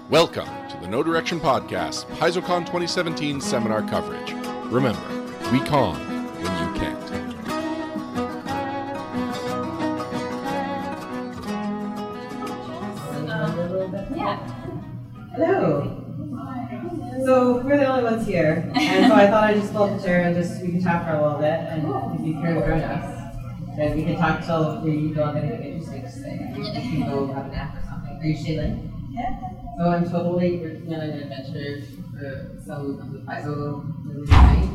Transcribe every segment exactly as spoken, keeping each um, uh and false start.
Welcome to the No Direction Podcast, PaizoCon twenty seventeen seminar coverage. Remember, we con when you can't. Yeah. Hello. So we're the only ones here, and so I thought I'd just pull up a chair and just we can chat for a little bit, and if you care to join us, then we can talk till we don't have anything interesting to say. We can go have a nap or something. Are you Shaylin? Yeah. So I'm totally working on an adventure for some of the Paizo tonight.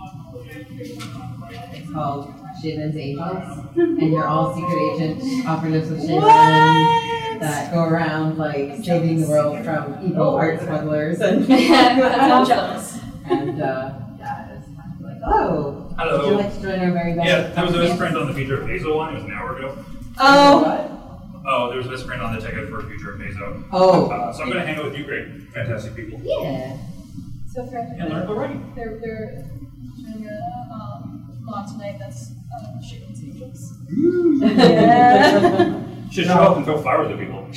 It's called Shaylin's Angels, and you're all secret agent operatives of Shaylin that go around like saving the world from evil art smugglers and I'm jealous. and uh, yeah, it's kind of like, hello. Hello. Would you like to join our very best? Yeah, there was a misprint on the Future of Paizo one. It was an hour ago. Oh. Oh, there was a misprint on the ticket for Future of Paizo. Oh. Uh, so I'm going to hang out with you, great, fantastic people. Yeah. So for And learn about writing. they're they're doing a um, law tonight that's uh, Shaylin's Angels. Should show up and throw flowers at people.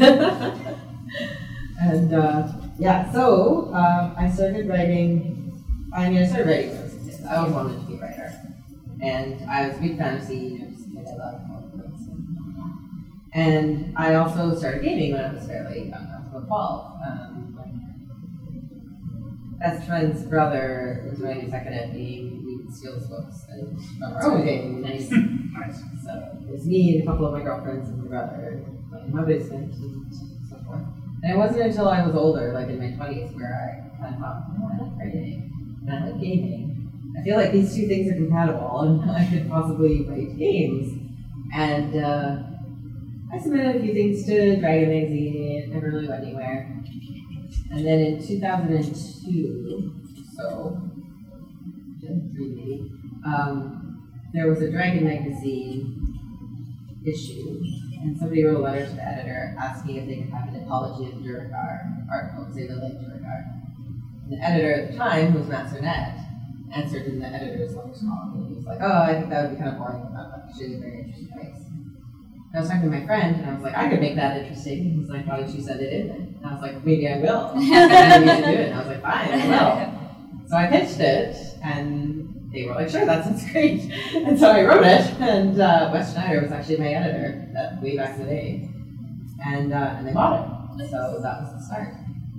And uh, yeah, so um, I started writing. I mean, I started writing when I was a kid. I always wanted to be a writer, and I was a big fantasy. You know, just a kid. I loved comic books. And I also started gaming when I was fairly young. I was about twelve. Um, best friend's brother was writing a second ed game. We would steal his books and run our own game. Nice. Nice. So it was me and a couple of my girlfriends and my brother in my basement and so forth. And it wasn't until I was older, like in my twenties, where I kind of thought, oh, I like writing and I like gaming. I feel like these two things are compatible and I could possibly write games. And uh, I submitted a few things to Dragon Magazine. It never really went anywhere. And then in two thousand two, so three maybe, um, there was a Dragon Magazine issue, and somebody wrote a letter to the editor asking if they could have an apology of Duergar article because they really liked Duergar. And the editor at the time, who was Master Ned, answered in the editor's letters column, and he was like, "Oh, I think that would be kind of boring, but that's actually a very interesting place." I was talking to my friend, and I was like, I could make that interesting. And he's like, why don't you send it in? And I was like, maybe I will. And then we should do it. And I was like, fine, I will. So I pitched it, and they were like, sure, that sounds great. And so I wrote it, and uh, Wes Schneider was actually my editor uh, way back in the day. And uh, and they bought it. So that was the start.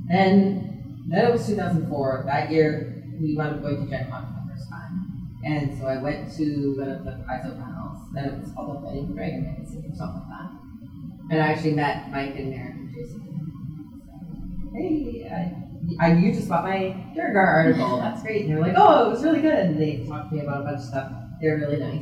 Then, then it was two thousand four. That year, we wound up going to Gen Con for the first time. And so I went to one of the Paizo panels. Then it was called Writing for Dragon Magazine or something like that. And I actually met Mike and Merrick and Jason. So, hey, I, I, you just bought my Duergar article. That's great. And they were like, oh, it was really good. And they talked to me about a bunch of stuff. They're really nice.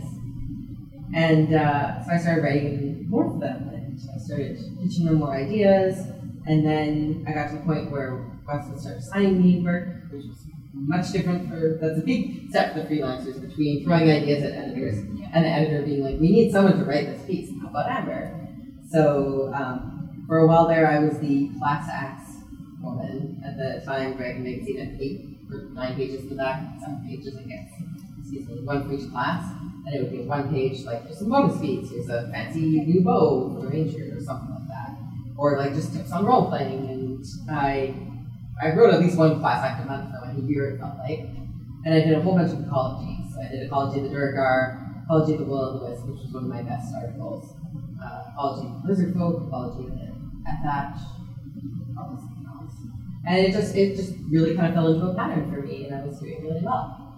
And uh, so I started writing more for them. And I started pitching them more ideas. And then I got to the point where Wes would start assigning me work, which was much different for, that's a big step for freelancers between throwing ideas at editors and the editor being like, we need someone to write this piece. How about Amber? So um, for a while there, I was the class acts woman. At the time, Dragon Magazine had eight or nine pages in the back, seven pages, I guess. Excuse me, one for each class. And it would be one page, like, just some bonus feeds. Here's a fancy new bow for the ranger or something like that. Or like just tips on role playing. And I I wrote at least one class act a month for like a year, it felt like. And I did a whole bunch of ecologies. So I did ecology of the Duergar, ecology of the Will of the Wisp, which was one of my best articles. Uh, ecology of the lizard folk, ecology of the Ethach, all this and else. And it just it just really kind of fell into a pattern for me, and I was doing really well.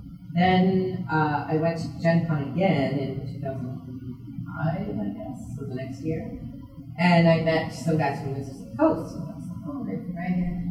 Then uh, I went to Gen Con again in two thousand five, I guess, so the next year. And I met some guys from Wizards of the Coast, and I was like, oh, great for writing.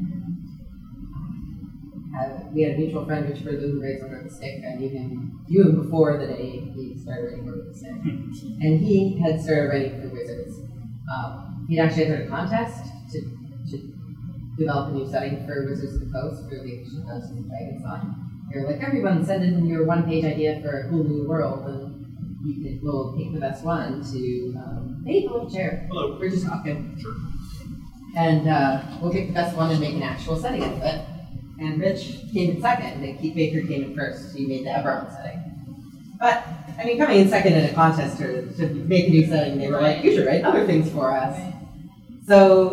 Uh, we had a mutual friend, Rich Berlin, who writes Under the Stick. I knew him, knew him before the day he started writing Under the Stick. And he had started writing for Wizards. Um, he'd actually entered a contest to, to develop a new setting for Wizards of the Coast for the edition of Dungeons and Dragons on. They were like, everyone send in your one-page idea for a cool new world, and you can, we'll pick the best one to, um, hey, hello, chair. Hello. We're just talking. Sure. And uh, we'll pick the best one and make an actual setting of it. And Rich came in second, and Keith Baker came in first. He made the Eberron setting. But, I mean, coming in second in a contest to, to make a new setting, they were like, you should write other things for us. So,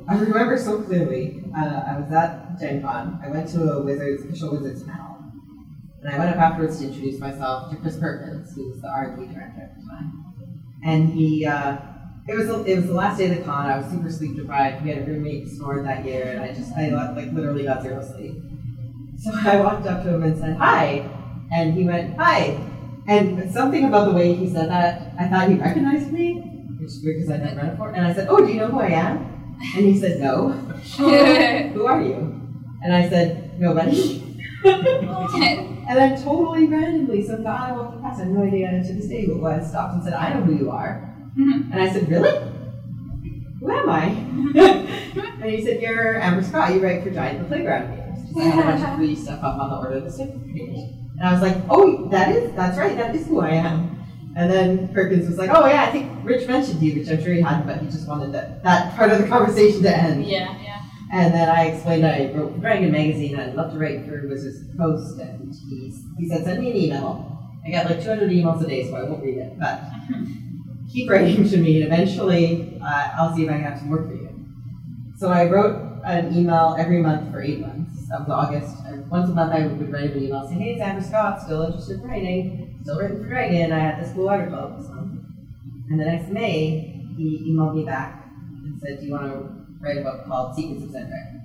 I remember so clearly. Uh, I was at Gen Con. I went to a Wizards, official Wizards panel. And I went up afterwards to introduce myself to Chris Perkins, who was the R and D director at the time. And he, uh, it was the, it was the last day of the con. I was super sleep deprived. We had a roommate who snored that year, and I just, I like literally got zero sleep. So I walked up to him and said, hi. And he went, hi. And something about the way he said that, I thought he recognized me, which is weird because I hadn't read it before. And I said, oh, do you know who I am? And he said, no. Who are you? And I said, nobody. And then totally randomly, some guy walked past, I had no idea to this day who it was, stopped and said, I know who you are. Mm-hmm. And I said, really? Who am I? And he said, you're Amber Scott, you write for Giant the Playground Games. I had a bunch of free stuff up on the Order of the Stick page. And I was like, oh, that is, that's right, that is who I am. And then Perkins was like, oh yeah, I think Rich mentioned you, which I'm sure he hadn't, but he just wanted that, that part of the conversation to end. Yeah, yeah. And then I explained I wrote for Dragon Magazine, and I'd love to write for Wizards of the Coast, and he, he said, send me an email. I got like two hundred emails a day, so I won't read it, but keep writing to me, and eventually uh, I'll see if I can have some work for you. So I wrote an email every month for eight months. That was August. Once a month I would write an email saying, hey, it's Amber Scott, still interested in writing, still written for Dragon, I had this cool article this month. And the next May, he emailed me back and said, do you want to write a book called Secrets of Zendrak?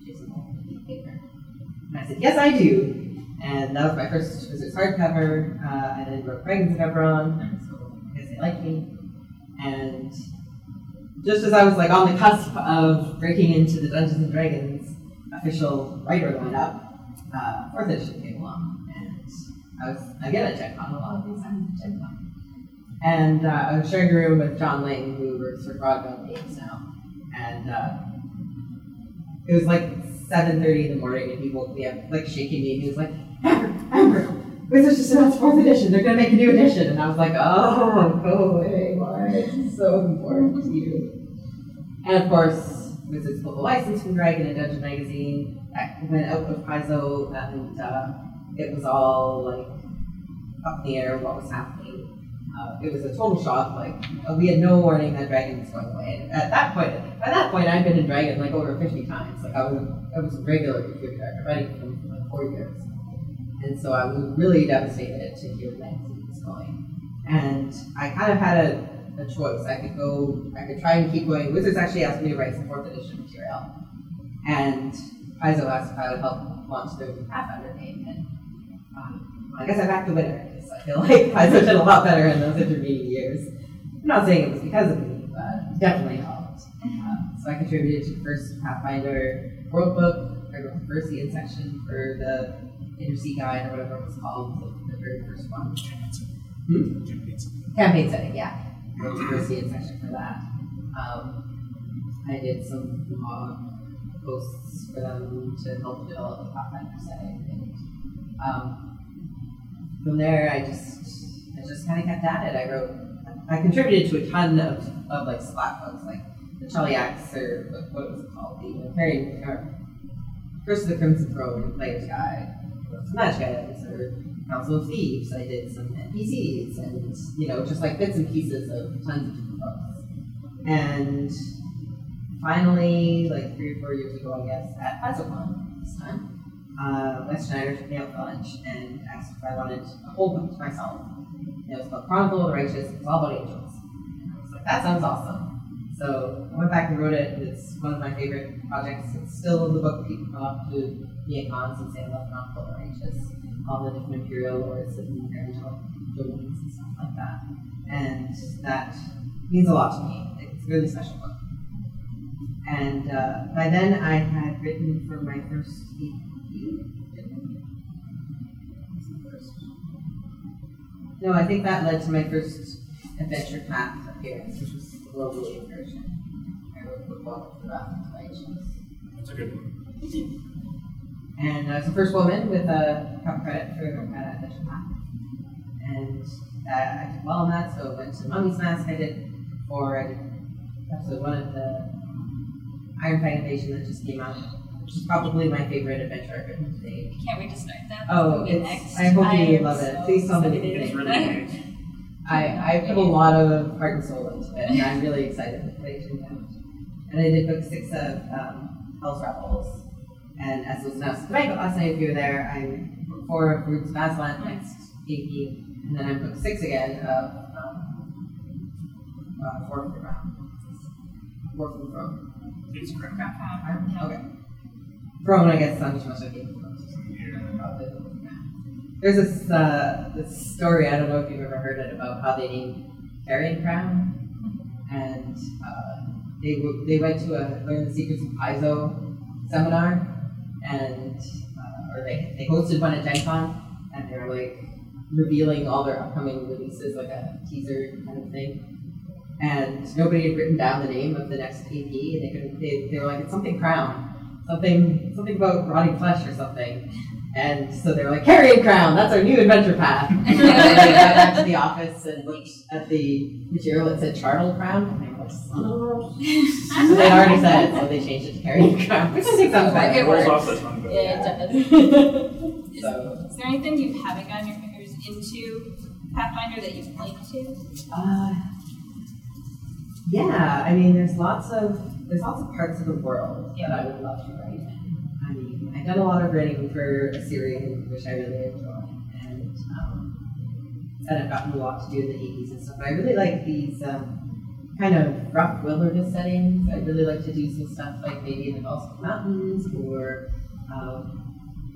And I said, yes, I do. And that was my first Wizards hardcover. Uh, I then wrote Dragons of Eberron, so I guess they liked me. And just as I was like on the cusp of breaking into the Dungeons and Dragons official writer lineup, uh, fourth edition came along. And I was, again, at Gen Con. A lot of things happened at Gen Con. And uh, I was sharing a room with John Ling, who works for Broadwell Games now. And uh, it was like seven thirty in the morning, and he woke me up, like shaking me, and he was like, Amber, Amber, Wizards just announced fourth edition, they're going to make a new edition. And I was like, oh, go away, why? It's so important to you. And of course, Wizards pulled the license from Dragon and Dungeon Magazine, that went out with Paizo, and uh, it was all like up in the air what was happening. Uh, it was a total shock. Like uh, we had no warning that Dragon was going away. And at that point, by that point, I'd been in Dragon like over fifty times. Like I was, I was a regular contributor. I've been writing for them for like four years, and so I was really devastated to hear that he was going. And I kind of had a, a choice. I could go, I could try and keep going. Wizards actually asked me to write some fourth edition material, and Paizo asked if I would help launch their Pathfinder game. And um, I guess I backed the winner. I feel like Paizo did a lot better in those intervening years. I'm not saying it was because of me, but it definitely helped. Uh, so I contributed to the first Pathfinder world book. I wrote the first Ian section for the Intersea Guide, or whatever it was called, the, the very first one. Hmm? Campaign setting, yeah. I wrote the first Ian section for that. Um, I did some blog posts for them to help develop the Pathfinder setting. And, um, From there, I just, I just kind of kept at it. I wrote, I contributed to a ton of, of like splat books, like the Cheliax, or what, what was it called, the Imperial, or Curse of the Crimson Throne, Player's Guide, some Magic Items, or Council of Thieves. I did some N P Cs, and you know, just like bits and pieces of tons of different books. And finally, like three or four years ago, I guess, at PaizoCon this time. Uh, Wes Schneider took me out for lunch and asked if I wanted a whole book to myself. And it was called Chronicle of the Righteous. It was all about angels. And I was like, that sounds awesome. So I went back and wrote it. It's one of my favorite projects. It's still the book people come up to me at cons and say, I love Chronicle of the Righteous. All the different imperial lords and angelic domains and stuff like that. And that means a lot to me. It's a really special book. And uh, by then I had written for my first E P. No, I think that led to my first Adventure Path appearance, which was the World Relief version. I wrote the book for that one. That's a good one. And I was the first woman with a cup credit for uh, Adventure Path. And uh, I did well on that, so I went to Mummy's Mask. I did for I did episode one of the Iron Fang Invasion that just came out, which is probably my favorite adventure I've written to date. Can't wait to start that. Oh, it's, next. I hope you I love so it. Please tell me what you excited. think. It's really nice. I, I put a lot of heart and soul into it, and I'm really excited to play it. And I did book six of um, Hell's Rebels. And as was announced tonight, but last night if you were there, I'm book four of Roots of Aslan next A P, and then I'm book six again of um, uh, Four from the Ground. Four from the Throne. It's correct. Okay. Throne, I guess, not too much like Game of Thrones. There's this uh, this story, I don't know if you've ever heard it, about how they named Carrion Crown. And uh, they w- they went to a Learn the Secrets of Paizo seminar, and uh, or they, they hosted one at Gen Con, and they were like revealing all their upcoming releases, like a teaser kind of thing. And nobody had written down the name of the next A P, and they couldn't. They, they were like, it's something Crown, something something about rotting flesh or something. And so they were like, Carrion Crown, that's our new adventure path. And they went back to the office and looked at the material that said Charnel Crown, and they were like, son of a... So they'd already said it, so they changed it to Carrion Crown, which I think sounds better. It rolls off the tongue. But Yeah, it does. So, Is there anything you haven't gotten your fingers into Pathfinder that you'd like to? uh, yeah, I mean, there's lots of there's lots of parts of the world that I would love to write in. I mean, I've done a lot of writing for Assyrian, which I really enjoy, and um, and I've gotten a lot to do in the eighties and stuff. But I really like these um, kind of rough wilderness settings. I'd really like to do some stuff like maybe in the Balsam Mountains or um,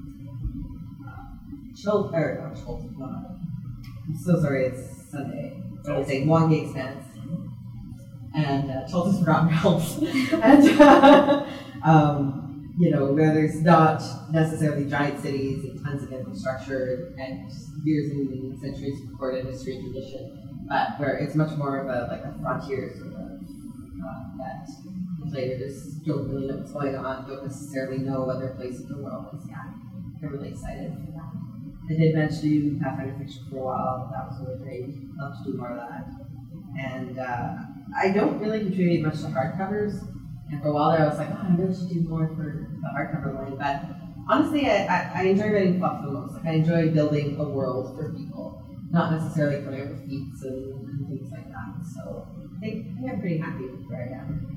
Chil- or not Chil- uh, I'm so sorry, it's Sunday. I was saying Wongate Expanse and uh, Children's Forgotten Realms. and uh, um, you know, where there's not necessarily giant cities and tons of infrastructure and years and centuries of recorded history and tradition, but where it's much more of a like a frontier sort of uh, that the players don't really know what's going on, don't necessarily know what their place in the world is yet. I'm really excited for that. I did mention to do Pathfinder Fiction for a while. That was really great. Love to do more of that. And uh, I don't really contribute much to hardcovers. And for a while there, I was like, oh, I really should do more for the hardcover line. But honestly, I, I, I enjoy writing fluff the most. Like, I enjoy building a world for people, not necessarily coming up with feats and, and things like that. So I think, I think I'm pretty happy with where I am.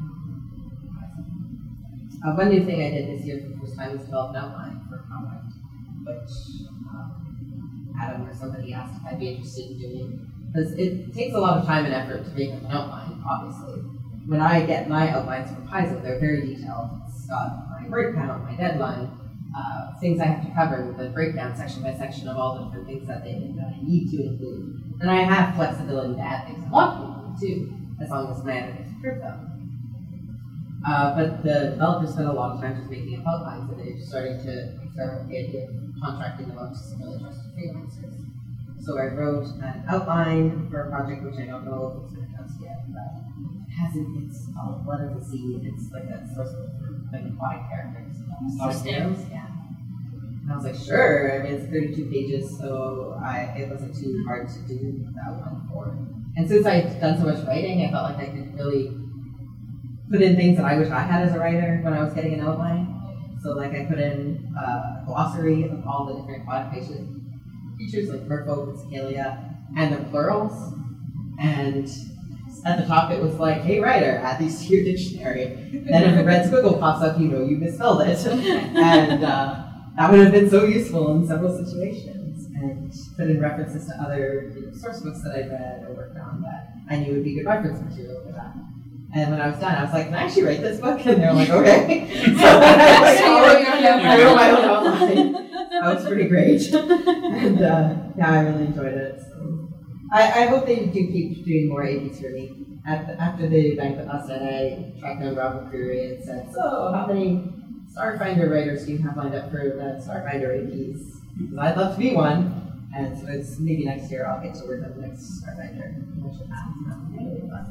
Uh, one new thing I did this year for the first time was develop an outline for a comic, which um, Adam or somebody asked if I'd be interested in doing. Because it takes a lot of time and effort to make an outline, obviously. When I get my outlines from Paizo, they're very detailed. It's got my word count, my deadline, uh, things I have to cover with a breakdown section by section of all the different things that, they, that I need to include. And I have flexibility to add things I want to include too, as long as my editors approve them. Uh, but the developers spent a lot of time just making up outlines, and they're starting to experiment with the idea of contracting them out to some really trusted freelancers. So I wrote an outline for a project which I don't know if it's been announced yet, but hasn't, it's called Blood of the Sea. It's like a source book for like aquatic characters. Interesting. Yeah. And I was like, sure. I mean, it's thirty-two pages, so I it wasn't too hard to do that one for. And since I'd done so much writing, I felt like I could really put in things that I wish I had as a writer when I was getting an outline. So like I put in uh, a glossary of all the different aquatic creatures, features like merfolk and Scalia, and the plurals. And at the top it was like, hey writer, add these to your dictionary. Then if a red squiggle pops up, you know you misspelled it. and uh, that would have been so useful in several situations. And put in references to other you know, source books that I'd read or worked on that I knew would be good reference material for that. And when I was done, I was like, can I actually write this book? And they were like, okay. So I, like, I wrote my own outline. That was pretty great. and uh, yeah, I really enjoyed it. So. I, I hope they do keep doing more A Ps for me. At the, after the banquet last night, I tracked down Rob McCreary and said, so how many Starfinder writers do you have lined up for the Starfinder A Ps? Because I'd love to be one. And so it's maybe next year I'll get to work on the next Starfinder. Which is really fun.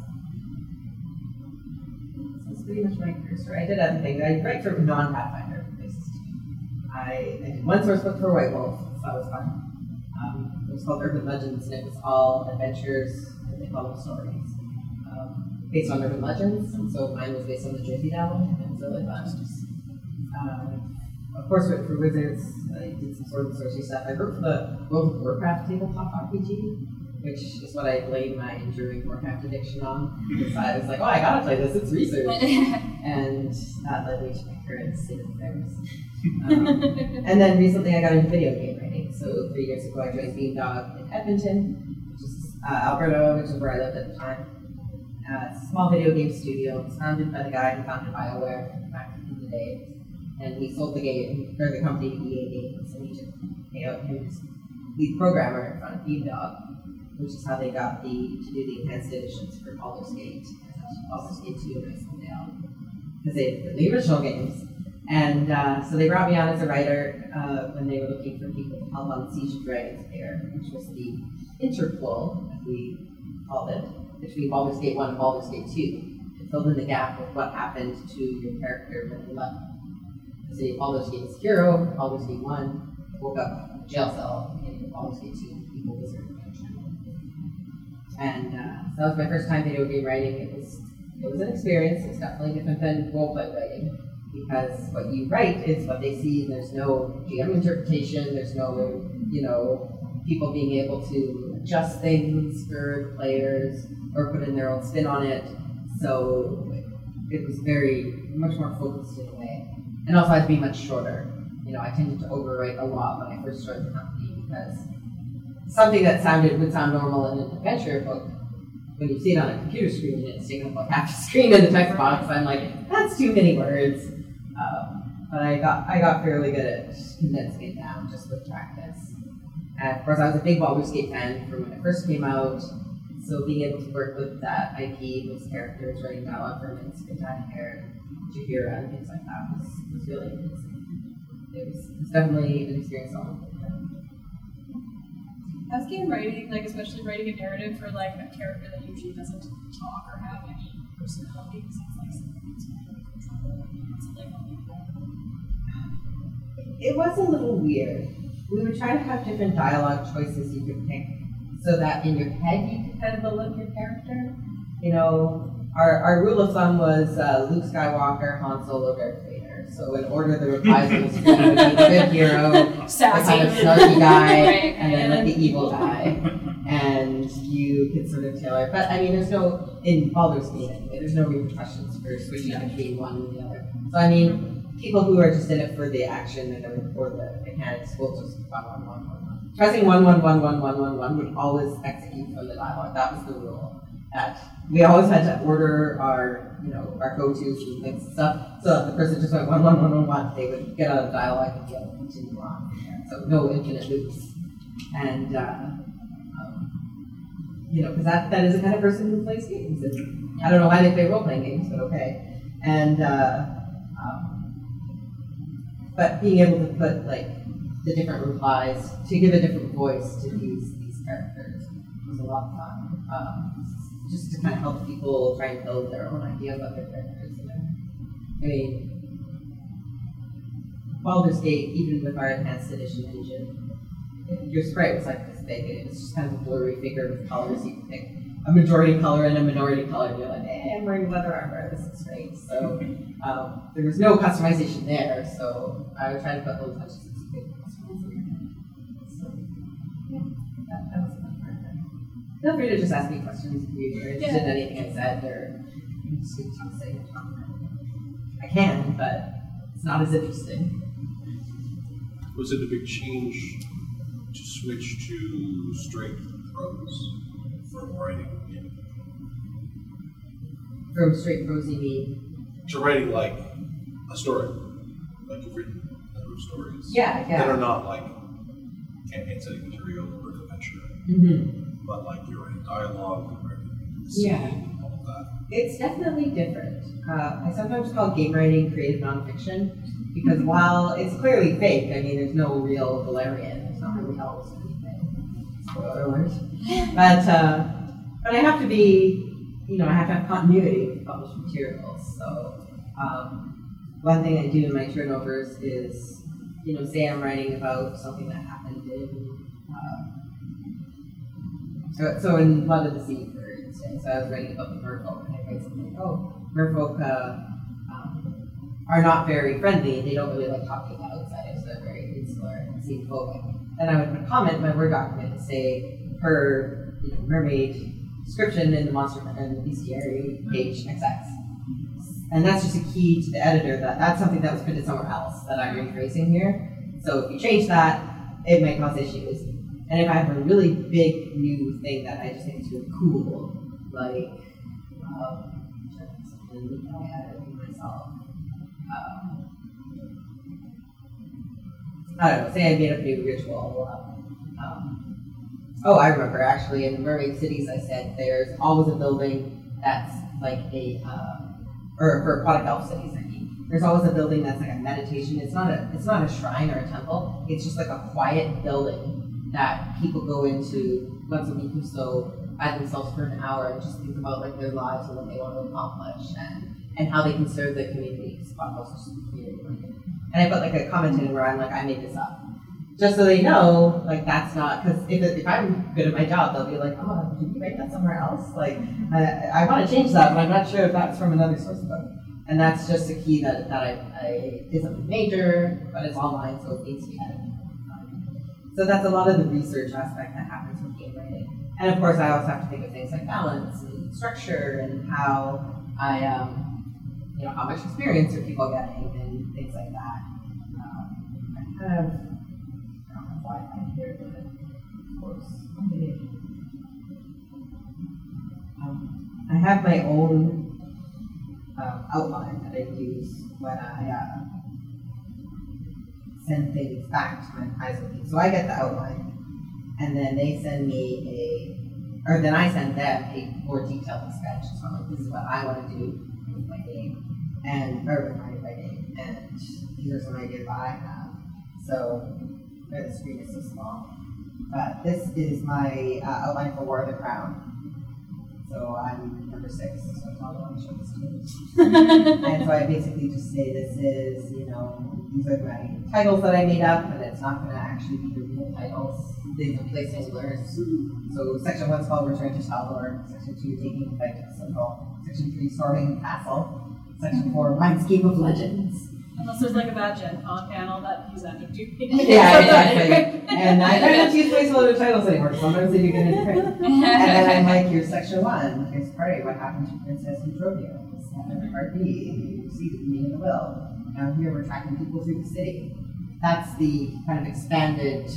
So that's pretty much my career story. I did other things. I write for non-Pathfinder places too. I, I did one source book for White Wolf, so that was fun. Um, it was called Urban Legends, and it was all adventures, and they call them stories, um, based on urban legends. And so mine was based on the Jersey Devil, and it was really fun. Um, of course, for, for Wizards, I did some Sword and Sorcery stuff. I wrote for the World of Warcraft tabletop R P G, which is what I blamed my enduring Warcraft addiction on. Because I was like, oh, I gotta play this, it's research. And that led me to my current state of affairs. Um, and then recently I got into video game writing. So three years ago I joined Beamdog in Edmonton, which is uh, Alberta, which is where I lived at the time. Uh, it's a small video game studio. It was founded by the guy who founded BioWare back in the day. And he sold the game, or the company to E A Games, and he took pay out him as lead programmer in front of Beamdog, which is how they got the to do the enhanced editions for Baldur's Gate, Baldur's Gate two and Icewind Dale, because they did the original games. And uh, so they brought me on as a writer uh, when they were looking for people to help on Siege of Dragons Pair, which was the interquel, as we called it, between Baldur's Gate one and Baldur's Gate two. It filled in the gap with what happened to your character when they left. Say Baldur's Gate's hero, Baldur's Gate one, woke up in a jail cell in Baldur's Gate two, Evil Wizard. And uh, so that was my first time video game writing. It was it was an experience. It's definitely different than roleplay writing, because what you write is what they see. There's no G M interpretation. There's no, you know, people being able to adjust things for the players or put in their own spin on it. So it was very much more focused in a way. And also I had to be much shorter. You know, I tended to overwrite a lot when I first joined the company, because something that sounded would sound normal in an adventure book, when you see it on a computer screen and it's taking up like half the screen in the text box, I'm like, that's too many words. Um, but I got I got fairly good at condensing it down just with practice. And of course, I was a big Baldur's Gate fan from when it first came out, so being able to work with that I P, those characters, writing dialogue for Minsk and Tinyhair, Jaheira, and things like that was, was really amazing. It was, it was definitely an experience all over. As game writing, like especially writing a narrative for like a character that usually doesn't talk or have any personality, seems like something that's really controllable. Something like It was a little weird. We would try to have different dialogue choices you could pick, so that in your head you could kind of build up your character. You know, our, our rule of thumb was uh, Luke Skywalker, Han Solo, Darth Vader. So in order, the replies on the screen would be the good hero, the kind of snarky guy, right. and then like the evil guy. And you could sort of tailor. But I mean, there's no, in Baldur's Gate anyway, there's no repercussions for switching between one and the other. So I mean, people who are just in it for the action and the, or the mechanics will just one, one, one, one, one. Pressing one, one, one, one, one, one, one would always execute from the dialogue. That was the rule. That we always had to order our, you know, our go-tos and things and stuff. So if the person just went one, one, one, one, one, they would get out of dialogue and be able to continue on from there. So no infinite loops. And, uh, um, you know, because that, that is the kind of person who plays games. And I don't know why they play role-playing games, but okay. And, uh, um, but being able to put, like, the different replies, to give a different voice to these, these characters was a lot of fun. Um, just to kind of help people try and build their own idea about their characters. You know? I mean, Baldur's Gate, even with our enhanced edition engine, your sprite was like this big, and it was just kind of a blurry figure with colors. You could pick a majority color and a minority color, and you're like, hey, I'm wearing leather armor, this is great. So um, there was no customization there, so I would try to put little touches that you could customize in your head. So, yeah, that, that was a fun part. Feel free to just ask me questions if you're interested Yeah. in anything I said, or just to say I can, but it's not as interesting. Was it a big change to switch to straight prose for writing? From straight prose, you mean? To writing like a story, like you've written a number of stories. Yeah, yeah. That are not like campaign setting material or adventure, Mm-hmm. but like you're writing dialogue, you're writing the Yeah. scene, all of that. It's definitely different. Uh, I sometimes call game writing creative nonfiction, because while it's clearly fake, I mean, there's no real Valerian, there's not really elves or anything. Spoiler alert. But, uh, but I have to be, you know, I have to have continuity with published materials. So um, one thing I do in my turnovers is, you know, say I'm writing about something that happened in, uh, so, so in Blood of the Sea, for instance, I was writing about the merfolk, and I write something like, oh, merfolk uh, um, are not very friendly, they don't really like talking to outsiders, they're very insular and xenophobic. Then I would put a comment in my Word document and say, her you know, mermaid description in the monster and the bestiary page X X. And that's just a key to the editor that that's something that was printed somewhere else that I'm rephrasing here. So if you change that, it might cause issues. And if I have a really big new thing that I just think is really cool, like, um, something I added myself. Um, I don't know, say I made up a new ritual. Um, oh, I remember actually in the Mermaid Cities I said there's always a building that's like a, uh, or for Aquatic Elf Cities I mean, there's always a building that's like a meditation. It's not a, it's not a shrine or a temple, it's just like a quiet building that people go into once a week or so by themselves for an hour and just think about like their lives and what they want to accomplish and, and how they can serve the community. And I put like a comment in where I'm like, I made this up. Just so they know, like that's not, because if, if I'm good at my job, they'll be like, oh, did you write that somewhere else? Like, I, I want to change that, but I'm not sure if that's from another source book. And that's just a key that, that I, I isn't major, but it's online, so it needs to be edited. So that's a lot of the research aspect that happens with game writing. And of course, I also have to think of things like balance and structure and how I, um, you know, how much experience are people getting and things like that. Um, I kind of, I don't know why I'm here, but of course, um, I have my own um, outline that I use when I uh, send things back to my Paizo team. So I get the outline, and then they send me a, or then I send them a more detailed sketch. So I'm like, this is what I want to do with my game, and or with my writing, and these are some ideas that I have. So the screen is so small, but this is my uh, outline for War of the Crown. So I'm number six, so I probably want to show this to you. And so I basically just say this is, you know, these are my titles that I made up, and it's not going to actually be the real titles. These are placeholders. So section one's called Return to Taldor, section two, Taking Effect of Symbol, section three, Storming the Castle, section four, Mindscape of Legends. Unless there's like a bad Gen Con panel that he's end up doing. Yeah, exactly. And I try not to use placeholder titles anymore. Sometimes they do get into print. And then I'm like, here's section one. Here's Prey. What happened to Princess Eutropia? And part B. You see the meaning of the will. Now here we're tracking people through the city. That's the kind of expanded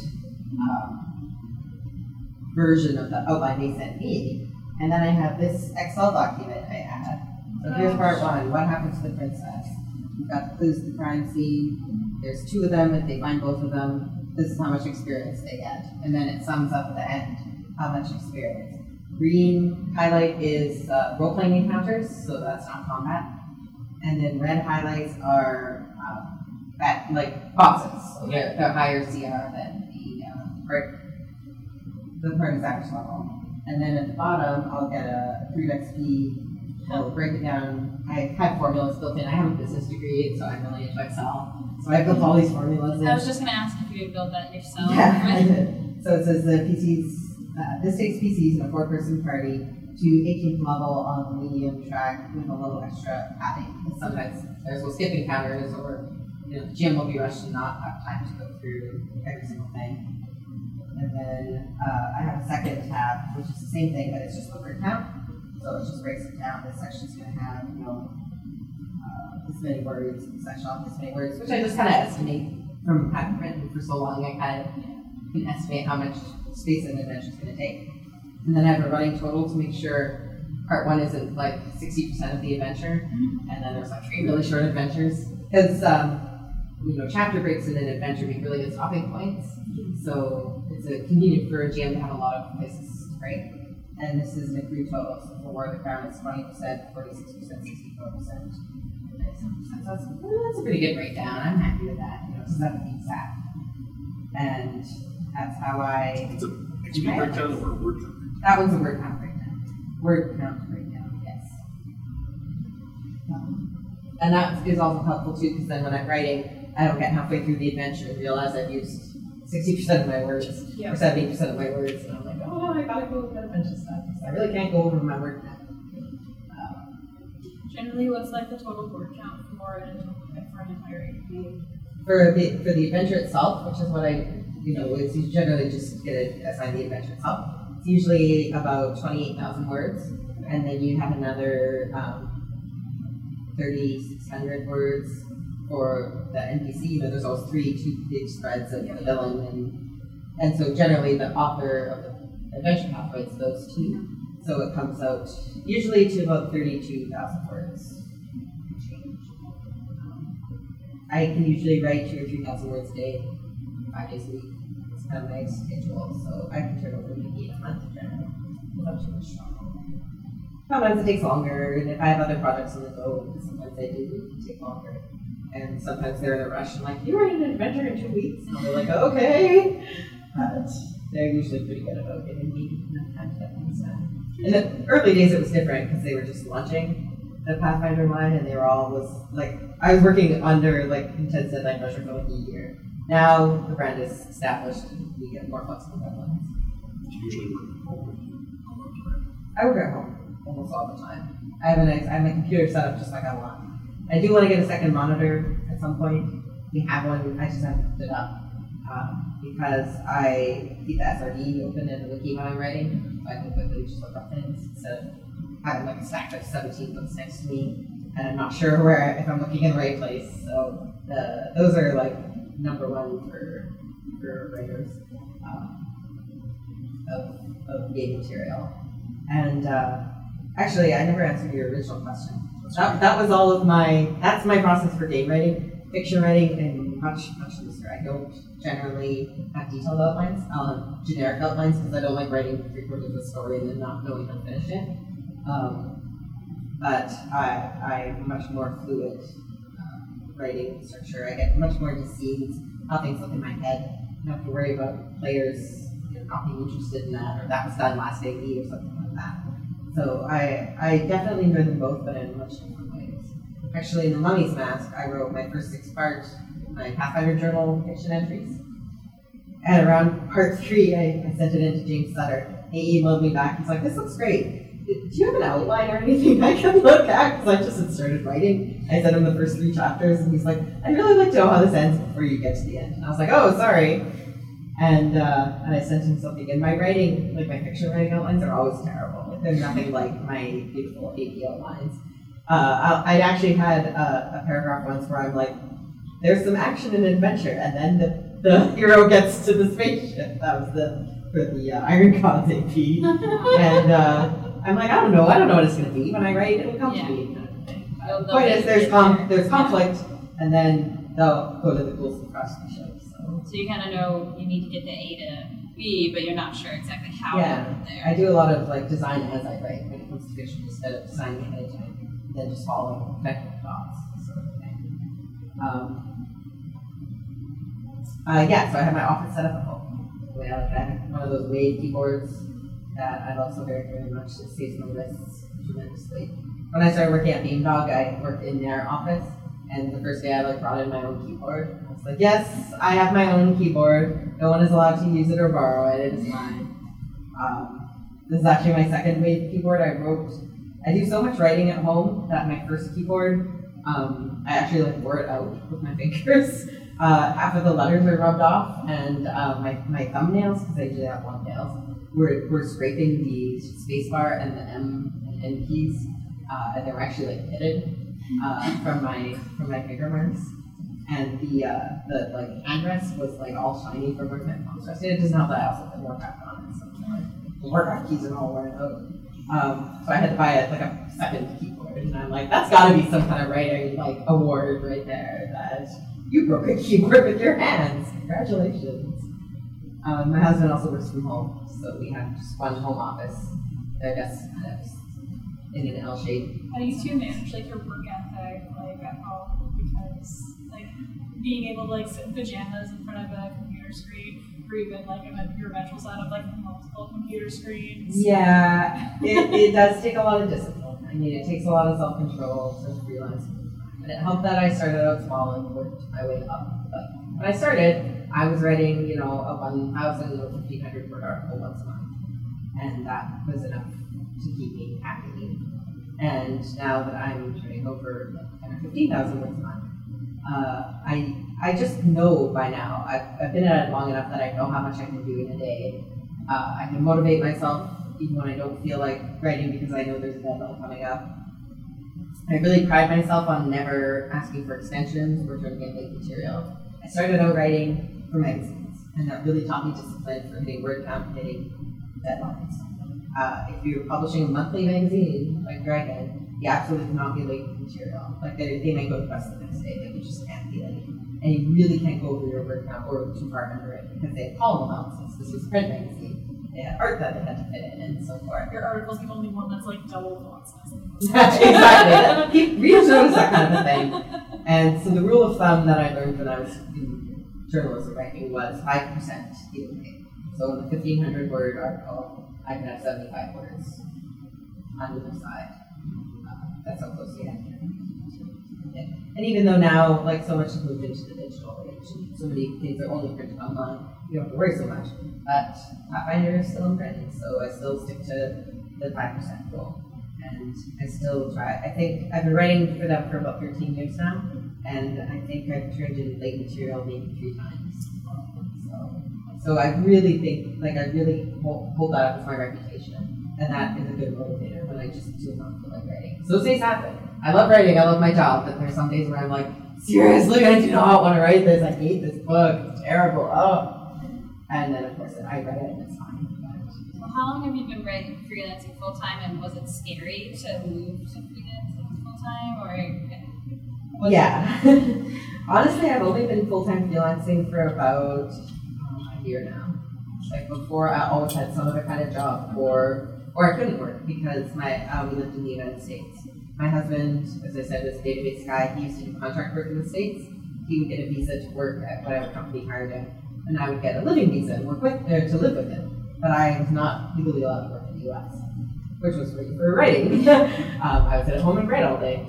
um, version of the outline they sent me. And then I have this Excel document I add. So here's part one. What happens to the princess? We've got the clues to the crime scene. There's two of them. If they find both of them, this is how much experience they get. And then it sums up at the end how much experience. Green highlight is uh, role-playing encounters, so that's not combat. And then red highlights are um, that, like boxes. So they're, they're higher C R than the um, or the party's average level. And then at the bottom, I'll get a three X P. I'll break it down. I have formulas built in. I have a business degree, so I'm really into Excel. So I built all these formulas in. I was just going to ask if you had built that in Excel. Yeah, I did. So it says the P Cs, uh, this takes P Cs in a four-person party to eighteenth level on the medium track with a little extra padding. Sometimes there's will skip encounters, or you know, the G M will be rushed and not have time to go through every single thing. And then uh, I have a second tab, which is the same thing, but it's just the word count. So it just breaks it down. This section's going to have, you know, uh, this many words, this section off this many words, which I just kind of estimate from having written for so long. I kind of can estimate how much space an adventure is going to take. And then I have a running total to make sure part one isn't like sixty percent of the adventure, and then there's like three really short adventures. Because, um, you know, chapter breaks in an adventure make really good stopping points. So it's a convenient for a G M to have a lot of places to break. And this is an accrued total. So for War of the Crown, it's twenty percent, forty-six percent, sixty-four percent, ninety-seven percent. So that's, that's a pretty good breakdown. I'm happy with that. You know, so that beats that. And that's how I. It's a X P breakdown or a word count breakdown? That one's a word count breakdown. Word count breakdown, yes. Um, and that is also helpful too, because then when I'm writing, I don't get halfway through the adventure and realize I've used sixty percent of my words, yep. or seventy percent of my words, and I'm like, oh, I gotta go over that bunch of stuff. So I really can't go over my word count. Um, Generally, what's like the total word count for an, for an entire A P? For the for the adventure itself, which is what I, you know, is you generally just get it assign the adventure itself. it's usually about twenty-eight thousand words, and then you have another um, thirty-six hundred words for the N P C. You know, there's always three two big spreads of the villain, and and so generally the author of the adventure path writes those two. So it comes out usually to about thirty-two thousand words. I can usually write two or three thousand words a day, five days a week. It's kind of my schedule, so I can turn over maybe a month generally without too much trouble. Sometimes it takes longer, and if I have other projects on the go, sometimes they do take longer. And sometimes they're in a rush and like, you write an adventure in two weeks? And they're like, okay. But they're usually pretty good about giving me enough time to get things done. In the early days it was different because they were just launching the Pathfinder line, and they were all was like I was working under like intense deadline pressure for like a year. Now the brand is established, and we get more flexible deadlines. Do you usually work at home when you go out to write? I work at home almost all the time. I have a nice, I have my computer set up just like I want. I do want to get a second monitor at some point. We have one, I just haven't put it up um, because I keep the S R D open in the wiki when I'm writing, so I can quickly just look up things instead of having like a stack of seventeen books next to me, and I'm not sure where if I'm looking in the right place. So the, those are like number one for for writers um, of of game material. And uh, actually, I never answered your original question. That, that was all of my. That's my process for game writing, fiction writing, and much much looser. I don't generally have detailed outlines. I'll have generic outlines because I don't like writing three quarters of a story and then not knowing how to finish it. Um, but I, I'm much more fluid uh, writing structure. I get much more into scenes, how things look in my head. I don't have to worry about players you know, not being interested in that, or that was done last day E or something like that. So I, I definitely enjoy them both, but in much different ways. Actually, in The Mummy's Mask, I wrote my first six part, my Pathfinder Journal fiction entries. And around part three, I, I sent it in to James Sutter. He emailed me back. He's like, "This looks great. Do you have an outline or anything I can look at?" Because I just had started writing. I sent him the first three chapters, and he's like, "I'd really like to know how this ends before you get to the end." And I was like, "Oh, sorry." And uh, and I sent him something. And my writing, like my fiction writing outlines, are always terrible. Like they're nothing like my beautiful A P outlines. Uh, I'd actually had a, a paragraph once where I'm like, "There's some action and adventure," and then the the hero gets to the spaceship. That was the for the uh, Iron Gods A P. And uh, I'm like, I don't know, I don't know what it's going to be. When I write, it'll come Yeah. to me. Kind of thing. They'll- The they'll point get is, there's it com- there. there's Yeah. conflict, and then they'll go to the coolest across the ship. So So you kind of know you need to get to A to B, but you're not sure exactly how yeah, to get there. I do a lot of like design as I write when it comes to fiction, instead of designing ahead of time, and then just following technical thoughts, sort of thing. Um, uh, yeah, so I have my office set up at home. The way I like that. One of those Wade keyboards that I love so very, very much. It saves my wrists tremendously. When I started working at Beamdog, I worked in their office, and the first day I like brought in my own keyboard. I was like, yes, I have my own keyboard. No one is allowed to use it or borrow it. It is mine. Um, this is actually my second Wade keyboard. I wrote. I do so much writing at home that my first keyboard, um, I actually like wore it out with my fingers. Uh, half of the letters are rubbed off, and uh, my, my thumbnails, because I usually have long nails, were, were scraping the spacebar and the M and N keys, uh, and they were actually like pitted uh, from my from my finger marks. And the uh, the like handrest was like all shiny from where my palms rested. It doesn't help that I also put Warcraft on it, so like, the Warcraft keys are all worn out. Um, so I had to buy a, like a second keyboard, and I'm like, that's got to be some kind of writing like award right there. That you broke a keyboard with your hands. Congratulations. Um, my husband also works from home, so we have just one home office. They're just kind of in an L shape. How do you two manage like your work ethic like at home? Because like being able to like sit in pajamas in front of a computer screen, or even like in a, your eventual setup like multiple computer screens. Yeah, it, it does take a lot of discipline. I mean, it takes a lot of self-control to freelance. And it helped that I started out small and worked my way up. But when I started, I was writing, you know, a one thousand or fifteen hundred word article once a month. And that was enough to keep me happy. And now that I'm turning over like ten or fifteen thousand words a month, uh, I I just know by now, I've, I've been at it long enough that I know how much I can do in a day. Uh, I can motivate myself even when I don't feel like writing because I know there's a deadline coming up. I really pride myself on never asking for extensions or turning in late material. I started out writing for magazines, and that really taught me discipline for hitting word count, hitting deadlines. Uh, if you're publishing a monthly magazine like Dragon, you absolutely cannot be late with material. Like they, they might go to press the next day, but you just can't be late. And you really can't go over your word count or too far under it because they had column amounts. This was a print magazine. They had art that they had to fit in and so forth. Your article's the only one that's like double font size. Exactly. Keep readers notice that kind of a thing. And so the rule of thumb that I learned when I was in journalism writing was five percent either way. So in a fifteen hundred word article, I can have seventy-five words on either side. Uh, that's how close you have to yeah. And even though now, like so much has moved into the digital age, and so many things are only printed online, you don't have to worry so much. But Pathfinder is still in print, so I still stick to the five percent rule. And I still try. I think I've been writing for them for about thirteen years now, and I think I've turned in late material maybe three times. So, so I really think, like, I really hold, hold that up as my reputation, and that is a good motivator when I just do not feel like writing. So things happen. I love writing, I love my job, but there's some days where I'm like, seriously, I do not want to write this, I hate this book, it's terrible, oh. And then, of course, I read it and it's fine. Well, how long have you been writing freelancing full time, and was it scary to move to freelancing full time, or? Was yeah. Honestly, I've only been full time freelancing for about um, a year now. Like before, I always had some other kind of job, or or I couldn't work because my uh, we lived in the United States. My husband, as I said, was a database guy. He used to do contract work in the States. He would get a visa to work at whatever company hired him. And I would get a living visa and work with, uh, to live with him. But I was not legally allowed to work in the U S, which was great for writing. um, I would sit at home and write all day.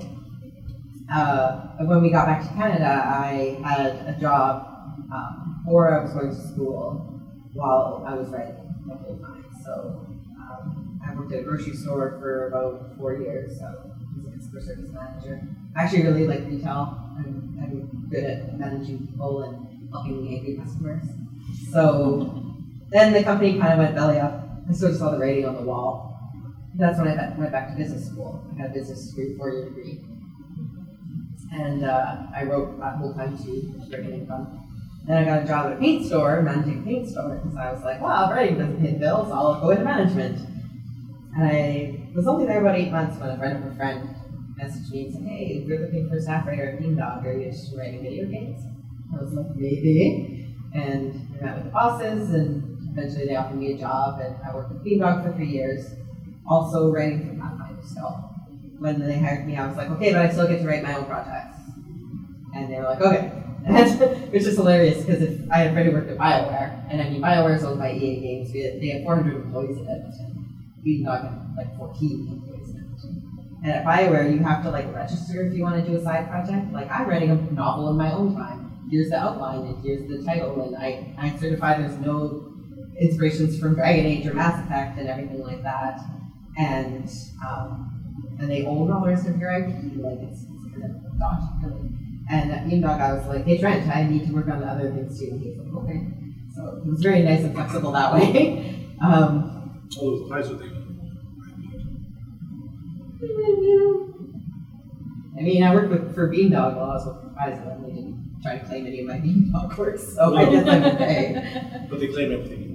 Uh, when we got back to Canada, I had a job, um, or I was going to school while I was writing the whole time. So um, I worked at a grocery store for about four years, so I was a customer service manager. I actually really like retail. I'm, I'm good at managing people and helping angry customers. So then the company kind of went belly up. I sort of saw the writing on the wall. That's when I went back to business school. I had a business degree, four-year degree. And uh, I wrote that whole time too, which was bringing income. Then I got a job at a paint store, managing a paint store, because I was like, wow, writing doesn't pay the bills, I'll go into management. And I was only there about eight months when a friend of a friend messaged me and said, hey, we're looking for a staff writer at Beamdog. Are you interested in writing video games? I was like, maybe. And I met with the bosses, and eventually they offered me a job, and I worked with Beamdog for three years, also writing for Pathfinder still. When they hired me, I was like, okay, but I still get to write my own projects. And they were like, okay. Which is hilarious, because if I had already worked at BioWare, and I mean, BioWare is owned by E A Games. We had, they had four hundred employees in Edmonton. Beamdog had like fourteen employees in Edmonton. And at BioWare, you have to like register if you want to do a side project. Like, I'm writing a novel in my own time. Here's the outline, and here's the title, and I, I certify there's no inspirations from Dragon Age or Mass Effect and everything like that. And um, and they own all the rest of your I P, like it's, it's kind of dodgy, really. And at Beamdog, I was like, hey Trent, I need to work on the other things too. And he was like, okay. So it was very nice and flexible that way. um, Oh, the Paizo thing. I mean, I worked with, for Beamdog while I was with Paizo, and they didn't try to claim any of my Beamdog works, so I guess I'm okay. But they claim everything.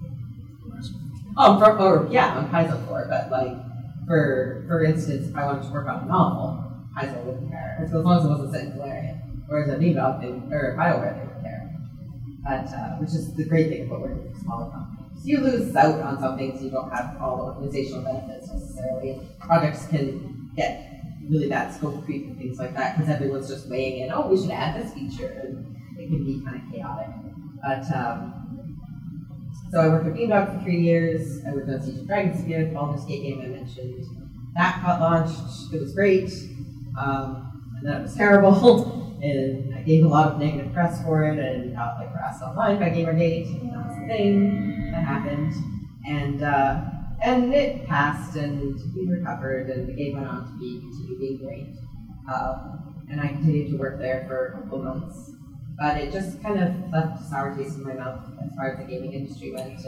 Oh, for, or yeah, on Paizo for it, but like, for for instance, if I wanted to work on a novel, Paizo wouldn't care, as long as it wasn't set in Galarian. Whereas at Beamdog, they, or BioWare, they would care. But, uh, which is the great thing about working for smaller companies. You lose out on some things, you don't have all the organizational benefits necessarily. Projects can get really bad scope creep and things like that, because everyone's just weighing in, oh, we should add this feature, and it can be kind of chaotic. But, um, so I worked at Beamdog for three years. I worked on Siege of Dragonspear, the Baldur's Gate game I mentioned. That got launched. It was great. Um, and then it was terrible. And I gave a lot of negative press for it, and got like harassed online by Gamergate. And that was the thing that happened. And uh, and it passed, and we recovered, and the game went on to be continue being great. Um, and I continued to work there for a couple of months. But it just kind of left a sour taste in my mouth as far as the gaming industry went. And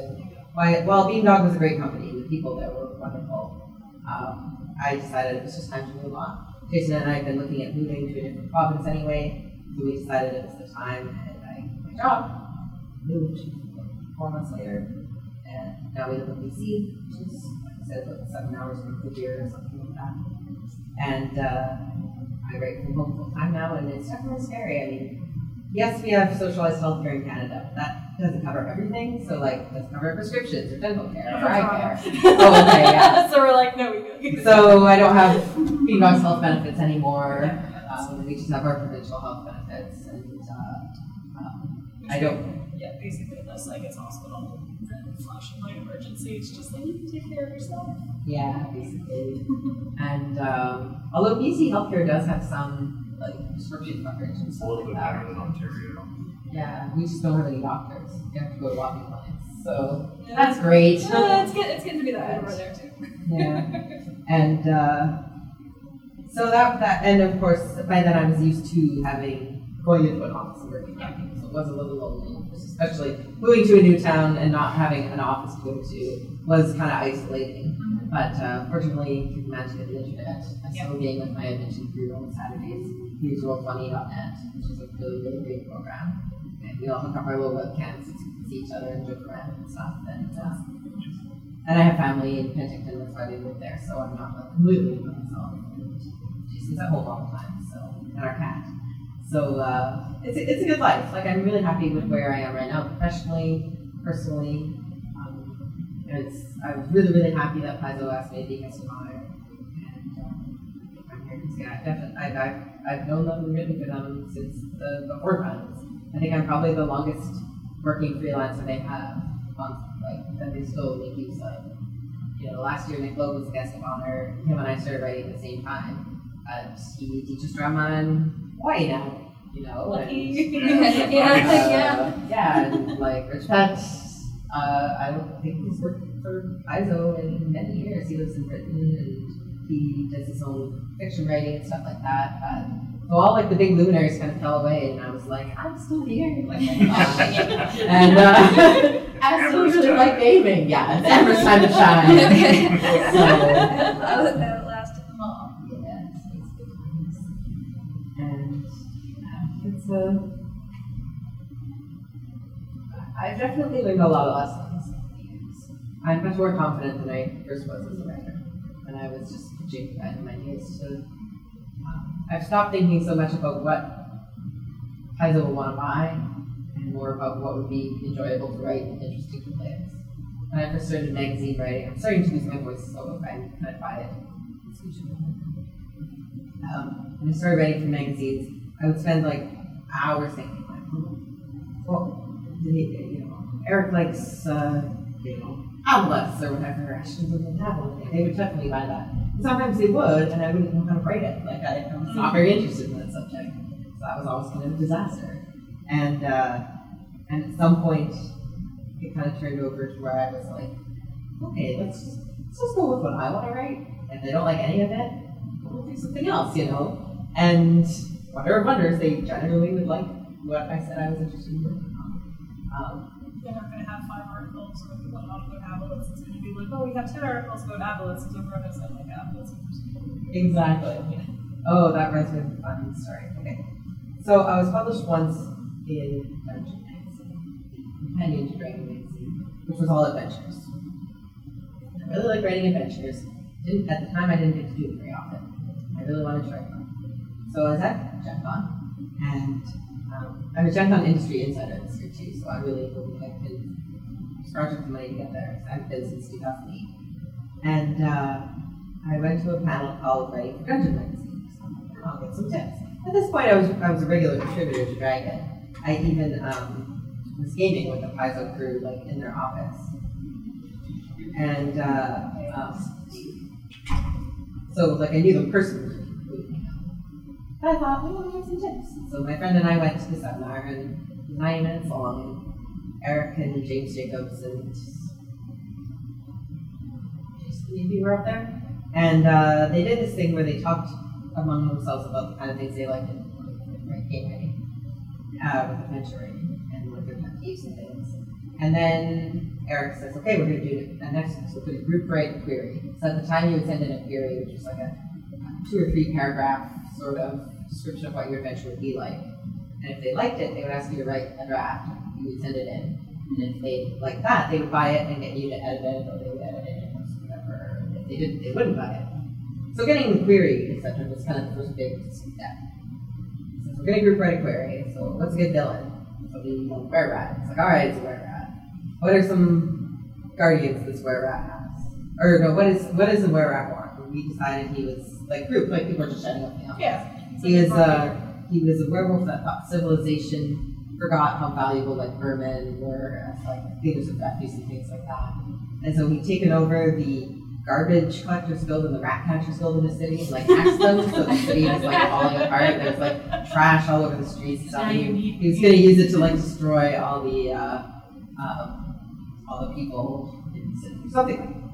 why, while Beamdog was a great company, the people there were wonderful, um, I decided it was just time to move on. Jason and I had been looking at moving to a different province anyway, so we decided it was the time, and I quit my job, moved four months later, and now we live in B C, which is, like I said, about seven hours from Goodyear or something like that. And uh, I write from home full time now, and it's definitely scary. I mean, yes, we have socialized healthcare in Canada, but that doesn't cover everything. So, like, it doesn't cover prescriptions or dental care or eye care. Oh, okay, yeah. So we're like, no, we go. So I don't have Beamdog's health benefits anymore. Um, we just have our provincial health benefits, and uh, um, I don't. Yeah, basically, unless like it's hospital, then flashing light emergency, it's just like you can take care of yourself. Yeah, basically. And um, although B C healthcare does have some like prescription coverage and It's a stuff little like bit that. better than Ontario. Yeah, we just don't have any doctors. You have to go to walking clinics, so that's great. Uh, it's good. It's good to be that over there too. Yeah, and uh, so that that and of course by then I was used to having going into an office and working on people, so it was a little lonely. Especially moving to a new town and not having an office to go to was kind of isolating. Mm-hmm. But uh, fortunately, through the magic of the internet, I Yeah. saw a game with my adventure crew on Saturdays. Use roll funny dot net, which is a really, really great program. And we all hook up our little webcams so we can see each other and joke around and stuff. And, uh, and I have family in Penticton, that's why we live there, so I'm not like, completely by myself. And Jason's at home all the time, so, and our cat. So uh, it's, a, it's a good life. Like, I'm really happy with where I am right now, professionally, personally. Um, and it's, I was really, really happy that Paizo asked me to be guest of honor. And um, I'm here because, yeah, definitely, I've, I've, I've known them and written for them since the before times. I think I'm probably the longest working freelancer they have, on, like, that they still make use of. You know, last year Nick Loeb was a guest of honor. Him and I started writing at the same time. Uh, he teaches drama in Hawaii now. You know, Lucky. and, Yeah, uh, yeah. yeah, and like Rich Pett, uh, I don't think he's worked for Paizo in many years. He lives in Britain and he does his own fiction writing and stuff like that. Uh, so all like the big luminaries kind of fell away, and I was like, I'm still here. Like, and uh, I still really like gaming. Yeah, it's Amber's time to shine. so, That lasted long. yeah, it's, it's good times. And yeah, it's a. I've definitely learned a lot of lessons. I'm much more confident than I first was as a writer. And I was just pitching random ideas to. Um, I've stopped thinking so much about what Paizo will want to buy and more about what would be enjoyable to write and interesting to players. When I first started magazine writing, I'm starting to lose my voice, so if I kind of buy it, it's usually um, when I started writing for magazines, I would spend like hours thinking, like, hmm, well, did he, you know, Eric likes, uh, you know, Atlas or whatever. I should really have one. They would definitely buy that. And sometimes they would, and I wouldn't know how to write it. Like I, I was not very interested in that subject, so that was always kind of a disaster. And uh, and at some point, it kind of turned over to where I was like, okay, let's just let's just go with what I want to write. If they don't like any of it, we'll do something else, you know. And wonder of wonders, they generally would like what I said I was interested in working on. Um, They're not going to have five articles or one about Avalanche. It's going to be like, oh, we have ten articles about Avalanche because everyone knows that like Avalanche. Exactly. Oh, that reminds me of a fun story. Okay. So I was published once in Dungeon Magazine, the companion to Dragon Magazine, which was all adventures. I really like writing adventures. Didn't, at the time, I didn't get to do it very often. I really wanted to write one. So I was at Gen Con, and um, I'm a Gen Con industry insider this year too, so I really hope I can scrounge up the money to get there. I've been since two thousand eight. And uh, I went to a panel called Writing for Dungeon Magazine, so I'm like, I'll get some tips. At this point, I was I was a regular contributor to Dragon. I even um, was gaming with the Paizo crew, like in their office, and uh, um, so like I knew them personally. But I thought, well, I'll get some tips. So my friend and I went to the seminar, and it was ninety minutes long. And Eric and James Jacobs and you were up there, and uh, they did this thing where they talked among themselves about the kind of things they liked in like, game writing, uh, with adventure writing, and like their pet peeves and things. And then Eric says, okay, we're going to do a next one. So we're going to group write a query. So at the time you would send in a query, which was like a two or three paragraph sort of description of what your adventure would be like. And if they liked it, they would ask you to write a draft. You would send it in. And if they liked that, they would buy it and get you to edit it, or they would edit it or whatever. And if they didn't, they wouldn't buy it. So getting the query, et cetera, was kind of the first big step. So we're going to group write a query. So what's a good villain? So the were rat. It's like, all right, it's a were rat. What are some guardians this were rat has? Or no, what is what is the were rat want? And we decided he was like group, like people are just shutting up now. Yeah. He was uh he was a werewolf that thought civilization forgot how valuable like vermin were as like leaders of refuse and things like that. And so he'd taken over the garbage collectors guild and the rat catchers guild in the city and like axed them, so the city was like falling apart. There was like trash all over the streets and stuff. He, he was gonna use it to like destroy all the uh, um, all the people in the city. Something like that.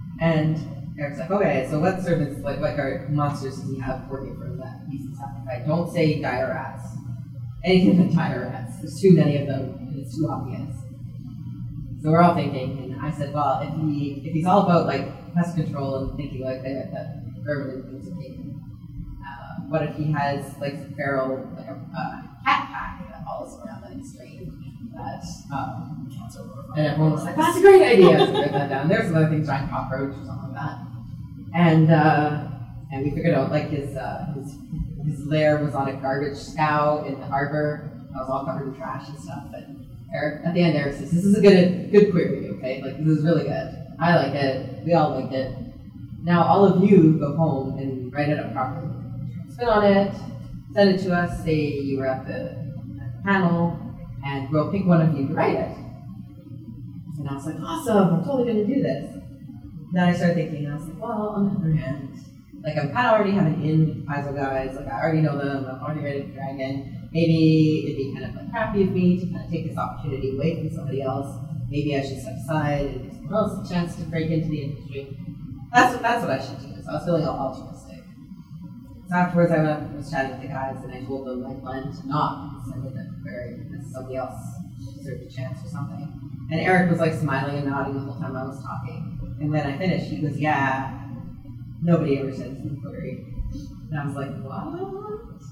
And Eric's like, okay, so what servants, like what are monsters does he have working for him that he's sacrificed? Don't say dire rats. Anything but dire rats. There's too many of them and it's too obvious. So we're all thinking, and I said, well, if he if he's all about like pest control and thinking like that, that vermin things are taken, uh, what if he has like some feral like a uh, cat pack that follows around that he's trained? That um, and everyone was like, that's a great idea. So we wrote that down. There's some other things, giant cockroach or something like that, and uh, and we figured out like his uh, his his lair was on a garbage scow in the harbor. That was all covered in trash and stuff, but. Eric, at the end, Eric says, this is a good good query, okay? Like, this is really good. I like it. We all liked it. Now, all of you go home and write it up properly. Spin on it, send it to us, say you were at the, at the panel, and we'll pick one of you to write it. And I was like, awesome, I'm totally going to do this. Then I started thinking, I was like, well, on the other hand, like, I'm kind of already having in with Paizo guys. Like, I already know them. I'm already ready to dragon. Maybe it'd be kind of like crappy of me to kind of take this opportunity away from somebody else. Maybe I should step aside and give someone else a chance to break into the industry. That's what that's what I should do. So I was feeling all altruistic. So afterwards, I went up and was chatting with the guys, and I told them I planned to not send it to query because somebody else deserved a chance or something. And Eric was like smiling and nodding the whole time I was talking. And when I finished, he goes, "Yeah, nobody ever sends the query." And I was like, "What?"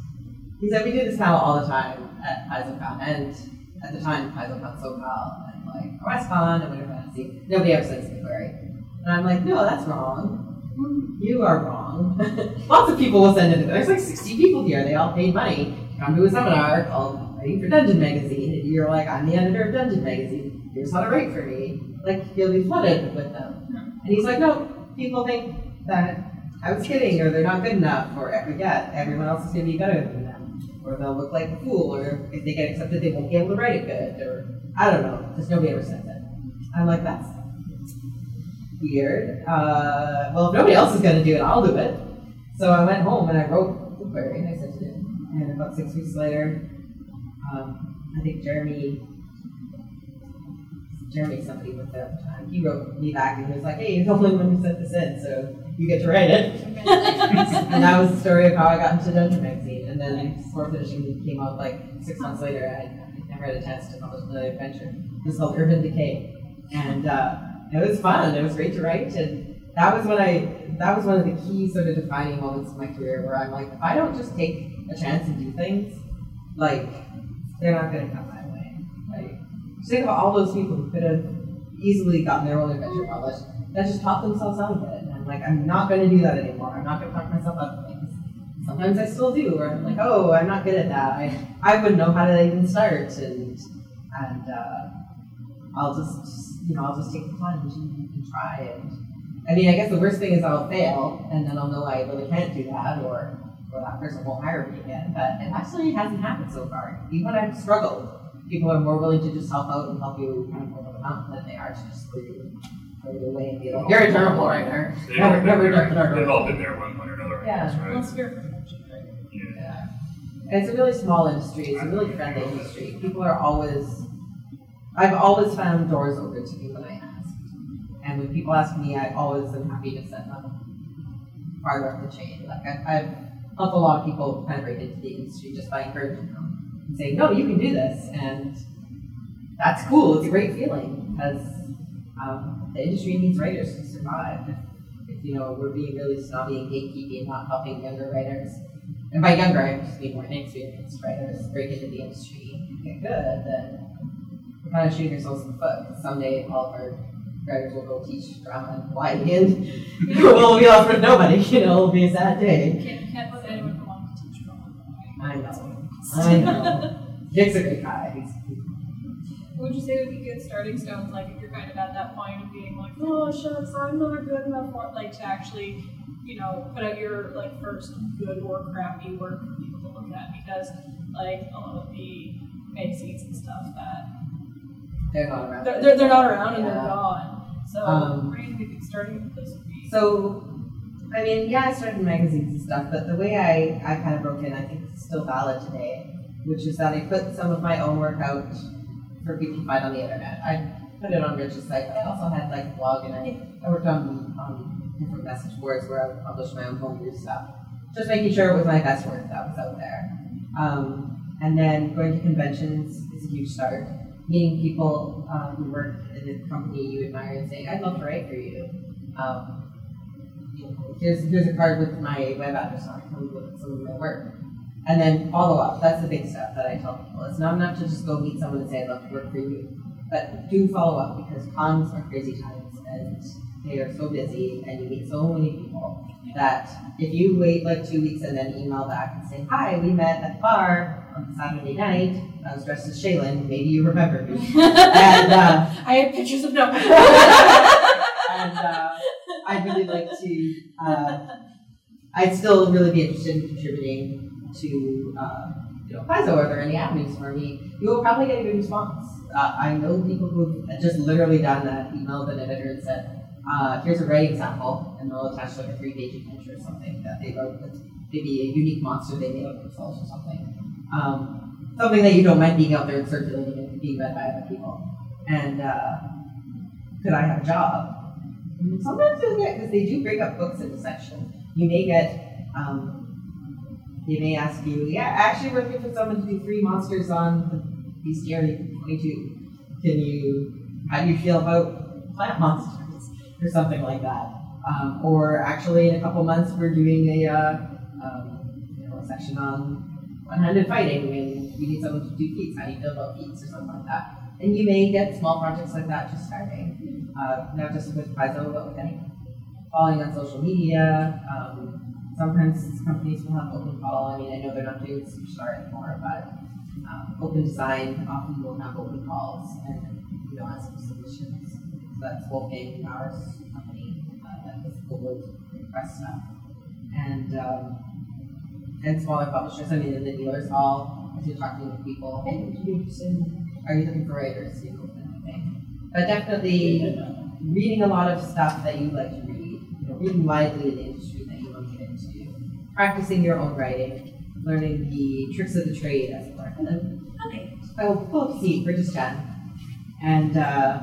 He said, we do this panel all the time at PaizoCon, and at the time, PaizoCon SoCal, and like WestCon, and Winter Fantasy, nobody ever sends the query. And I'm like, no, that's wrong. You are wrong. Lots of people will send it. There's like sixty people here. They all paid money to come to a seminar called Writing for Dungeon Magazine, and you're like, I'm the editor of Dungeon Magazine. Here's how to write for me. Like, you'll be flooded with them. And he's like, no, people think that I was kidding, or they're not good enough, or yeah, everyone else is going to be better than them. Or they'll look like a fool, or if they get accepted, they won't be able to write it good, or I don't know, because nobody ever sends it. I'm like, that's weird. Uh, well, if nobody else is going to do it, I'll do it. So I went home and I wrote the query and I sent it in. And about six weeks later, um, I think Jeremy, Jeremy, somebody with it at the time, he wrote me back and he was like, hey, you're the only one who sent this in, so you get to write it. And that was the story of how I got into Dungeon Magazine. And then Fourth Edition came out like six months later. I, I never had a chance to publish another adventure. It was called Urban Decay. And uh, it was fun. It was great to write. And that was when I, that was one of the key sort of defining moments in my career where I'm like, if I don't just take a chance and do things, like, they're not going to come my way. Like, just think about all those people who could have easily gotten their own adventure published that just taught themselves out of it. And I'm like, I'm not going to do that anymore. I'm not going to talk myself out of things. Sometimes I still do, where I'm like, oh, I'm not good at that. I, I wouldn't know how to even start, and and uh, I'll just, just, you know, I'll just take the plunge and, and try. And I mean, I guess the worst thing is I'll fail, and then I'll know I really can't do that, or or that person won't hire me again. But it actually hasn't happened so far. Even when I've struggled, people are more willing to just help out and help you kind of over the mountain than they are to just throw you, throw you away and be like, you're a terrible writer. They've Never, all never been done there. it. They've all been there one way or another. Yeah. I guess, right? Well, it's fear prevention, right? Yeah. And it's a really small industry. It's a really friendly industry. People are always, I've always found doors open to me when I ask. And when people ask me, I always am happy to send them farther up the chain. Like I, I've helped a lot of people kind of break into the industry just by encouraging them and saying, no, you can do this. And that's cool. It's a great feeling because um, the industry needs writers to survive. If, if you know we're being really snobby and gatekeepy and not helping younger writers, and by younger I just mean more inexperienced writers break into the industry and get good, then we're kind of shooting ourselves in the foot. Because someday all of our writers will go teach drama in Hawaii and we'll be left with nobody. You know, it'll be a sad day. Can't, can't let anyone go on to teach drama. I know. I know. Dick's a great guy. He's, What would you say would be good starting stones, like if you're kind of at that point of being like, oh shucks, I'm not good enough for it, like to actually, you know, put out your like first good or crappy work for people to look at, because like a lot of the magazines and stuff that they're not around. they're, they're, they're not around and Yeah. they're gone. So Um, what do you think starting place would be? So, I mean, yeah, I started in magazines and stuff, but the way I, I kind of broke in, I think it's still valid today, which is that I put some of my own work out for people to find on the internet. I put it on Rich's site, but I also had like a blog, and I, I worked on, on different message boards where I would publish my own homebrew stuff. Just making sure it was my best work that was out there. Um, and then going to conventions is a huge start. Meeting people um, who work in the company you admire and saying, I'd love to write for you. Um, you know, here's, here's a card with my web address on it, come look at some of my work. And then follow up. That's the big step that I tell people. It's not enough to just go meet someone and say, I'd love to work for you. But do follow up, because cons are crazy times and they are so busy and you meet so many people that if you wait like two weeks and then email back and say, hi, we met at the bar on Saturday night, I was dressed as Shaylin, maybe you remember me. and uh, I have pictures of numbers. and uh, I'd really like to, uh, I'd still really be interested in contributing to, uh, you know, Paizo. Are there any avenues for me? You will probably get a good response. Uh, I know people who've just literally done that, emailed an editor and said, uh, here's a writing sample, and they'll attach like a three-page adventure or something that they wrote that's maybe a unique monster they made up themselves or something. Um, something that you don't mind being out there and circulating and being read by other people. And uh, could I have a job? And sometimes you'll get, because they do break up books into sections. You may get, um, they may ask you, yeah, actually we're looking for someone to do three monsters on the Bestiary twenty-two. Can you, how do you feel about plant monsters? Or something like that. Um, or actually in a couple months we're doing a, uh, um, you know, a section on one-handed fighting, and we need someone to do feats. How do you feel about feats or something like that? And you may get small projects like that just starting, uh, not just with Paizo, but with any following on social media. Um, sometimes companies will have open call. I mean, I know they're not doing Superstar anymore, but um, Open Design often will have open calls and, you know, ask for submissions. So that's Wolfgang Bauer's company uh, that does global press stuff. And um, and smaller publishers, I mean, in the dealers hall, if you're talking with people, hey, would you be interested in, are you looking for writers, you know, kind of thing. But definitely reading a lot of stuff that you like to read, you know, reading widely in the industry that you want to get into, practicing your own writing, learning the tricks of the trade, as it were. And then, okay, I will pull up seat for just Jen. And uh,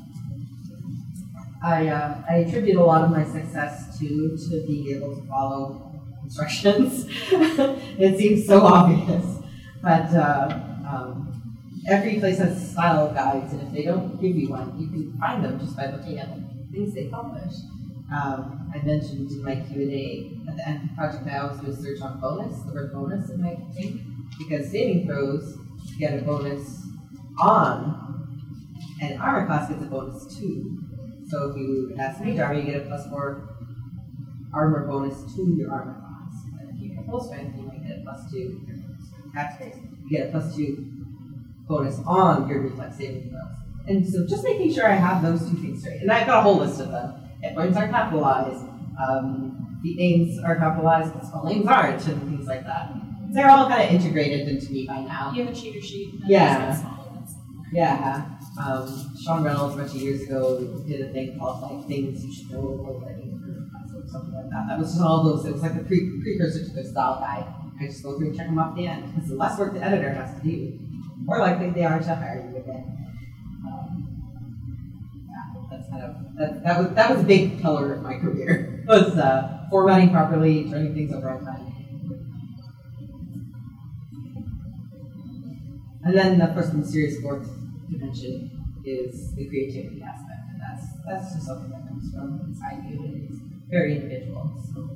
I, uh, I attribute a lot of my success to, to being able to follow instructions. It seems so obvious, but uh, um, every place has style guides, and if they don't give you one, you can find them just by looking at the things they publish. Um, I mentioned in my Q and A at the end of the project, I always do a search on bonus, the word bonus in my thing, because saving throws get a bonus on, and armor class gets a bonus too. So if you ask mage armor, you get a plus four armor bonus to your armor class. Full strength, you might get a plus two. Attack space, you get a plus two bonus on your reflex saving throws. And so just making sure I have those two things straight. And I've got a whole list of them. Hit points are capitalized, um, feat names are capitalized, but spell names aren't, and things like that. They're all kind of integrated into me by now. You have a cheater sheet. And Yeah. it's small ones. Yeah. Um, Sean Reynolds a bunch of years ago did a thing called like things you should know already. Something like that. That was just all those. It was like a pre- precursor to their style guide. I just go through and check them off the end. Because the less work the editor has to do, more likely they are to hire you again. Um, yeah, that's kind of that. That was that was a big pillar of my career. Was uh, formatting properly, turning things over on time. And then, of course, the mysterious fourth dimension is the creativity aspect, and that's that's just something that comes from inside you, and it's very individual. So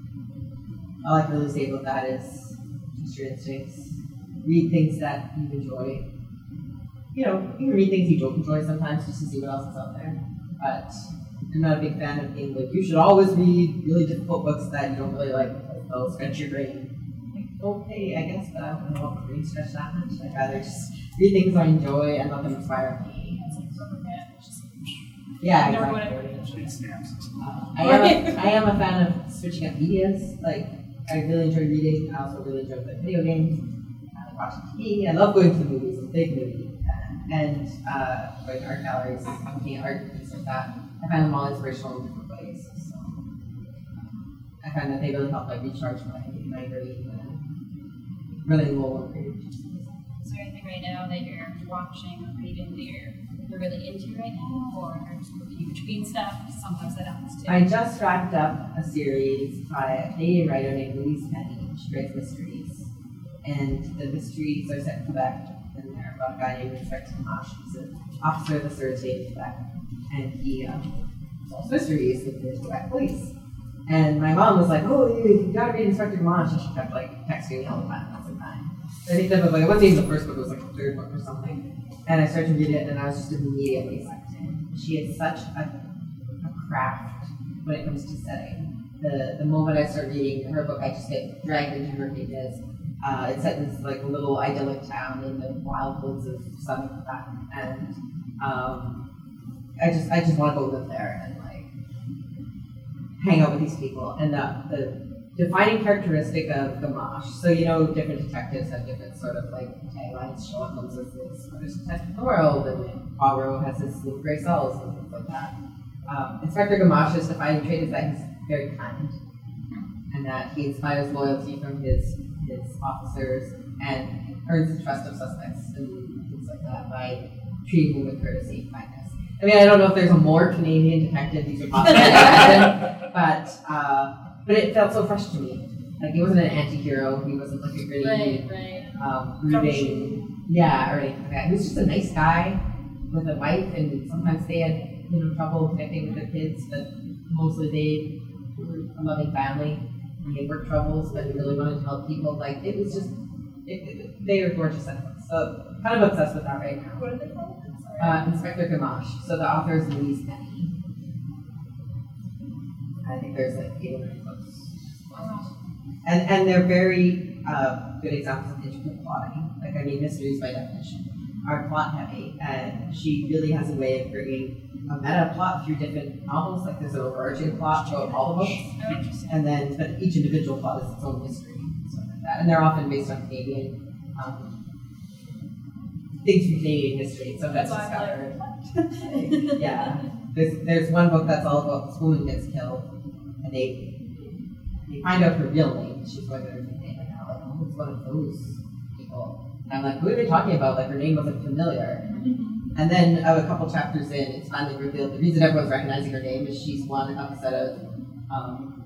all I can really say about that is just your instincts. Read things that you enjoy. You know, you can read things you don't enjoy sometimes just to see what else is out there. But I'm not a big fan of being like, you should always read really difficult books that you don't really like, because they'll stretch your brain. Like, okay, I guess, but I don't know if my brain stretch that much. I'd rather just read things I enjoy and let them inspire me. It's like Superman, it's just Yeah, you never exactly. want to It snaps. Uh, I, am a, I am a fan of switching up medias. Like, I really enjoy reading. I also really enjoy playing video games. I like watching T V. I love going to the movies. I'm a big movie fan. And uh, going to art galleries, looking at art and things like that. I find them all inspirational in different ways. So I find that they really help like recharge my, my brain and really low on creative. Is there anything right now that you're watching or reading that you're, you're really into right now, or are you between stuff? Sometimes that happens too. I just wrapped up a series by a Canadian writer named Louise Penny. She writes mysteries. And the mysteries are set in Quebec, and they're about a guy named Inspector Gamache. He's an officer of the Sûreté in Quebec. And he um, solves mysteries with the Quebec police. And my mom was like, oh, you, you gotta read Inspector Gamache. And she kept like texting me all the time. I was like, fine. I think that was like, it wasn't even the first book, it was like the third book or something. And I started to read it, and I was just immediately sucked in. She has such a, a craft when it comes to setting. The the moment I start reading her book, I just get dragged into her pages. Uh, it's set in this like little idyllic town in the wild woods of southern Quebec, and um, I just I just want to go live there and like hang out with these people. And the the defining characteristic of Gamache. So you know, different detectives have different sort of like taglines. Sherlock Holmes is the smartest detective in the world, and Poirot has his little gray cells and things like that. Um, Inspector Gamache's defining trait is that he's very kind, and that he inspires loyalty from his his officers and earns the trust of suspects and things like that by treating them with courtesy and kindness. I mean, I don't know if there's a more Canadian detective you could possibly imagine, but uh, but it felt so fresh to me. Like, he wasn't an anti-hero, he wasn't like a gritty, Right, right. um, brooding, yeah, or anything like that. He was just a nice guy with a wife, and sometimes they had, you know, trouble connecting with their kids, but mostly they were a loving family. And they had work troubles, but he really wanted to help people. Like, it was just, it, it, they were gorgeous animals. So, kind of obsessed with that right now. What are they called? Sorry. Uh, Inspector Gamache. So the author is Louise Penny. I think there's like eight or nine books. And and they're very uh, good examples of intricate plotting. Like, I mean, mysteries by definition are plot heavy, and she really has a way of bringing a meta plot through different novels. Like, there's an overarching plot throughout all the books, Oh, interesting. and then but each individual plot is its own mystery, and stuff like that. And they're often based on Canadian um, things from Canadian history. So that's That's why I discovered. Yeah, there's there's one book that's all about this woman gets killed, and they they find out her real name. She's going to think like, oh, it's one of those people. And I'm like, who are they talking about? Like, her name wasn't familiar. And then uh, a couple chapters in, it's finally revealed the reason everyone's recognizing her name is she's one of a set of um,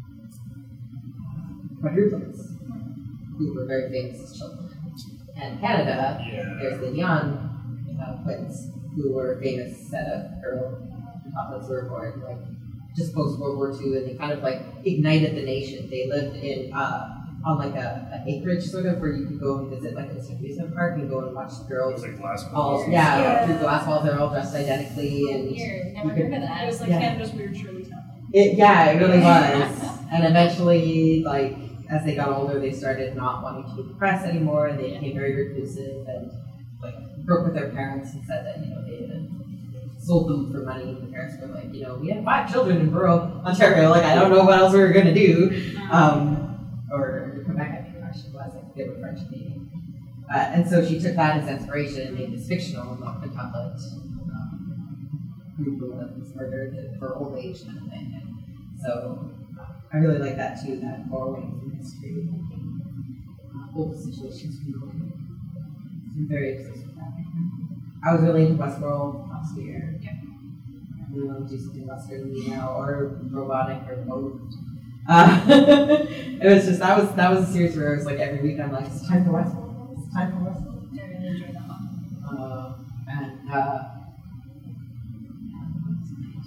quadruplets who were very famous as children. And Canada, Yeah. there's the Dion uh, twins, who were a famous set of girl quadruplets who were born like just post World War Two, and they kind of like ignited the nation. They lived in uh, on like a, a acreage sort of where you could go and visit like an amusement park and go and watch the It girls. was like glass All balls. yeah, Yeah. through glass walls, they're all dressed identically, and Weird. Never you could- heard of It that. was like Yeah. Canada's weird Shirley Temple. it yeah, it really was. And eventually, like as they got older, they started not wanting to be in the press anymore, and they became very reclusive and like broke with their parents and said that you know they had sold them for money. The parents were like, you know, we have five children in rural Ontario. Like, I don't know what else we were gonna do. Um, or Quebec, I think it actually was. Like, they were French Canadian. Uh, and so she took that as inspiration and made this fictional quintuplet um, group that was murdered for old age kind of thing. And so uh, I really like that too, that borrowing from history, uh, old situations from the world. I'm very obsessed with that. I was really into Westworld last year. Yeah. I really want to do something Western now, or robotic, or both. Uh, it was just that was that was a series where it was like every week I'm like, it's time for Westworld. It's time for Westworld. I really enjoyed that one. Uh, and uh,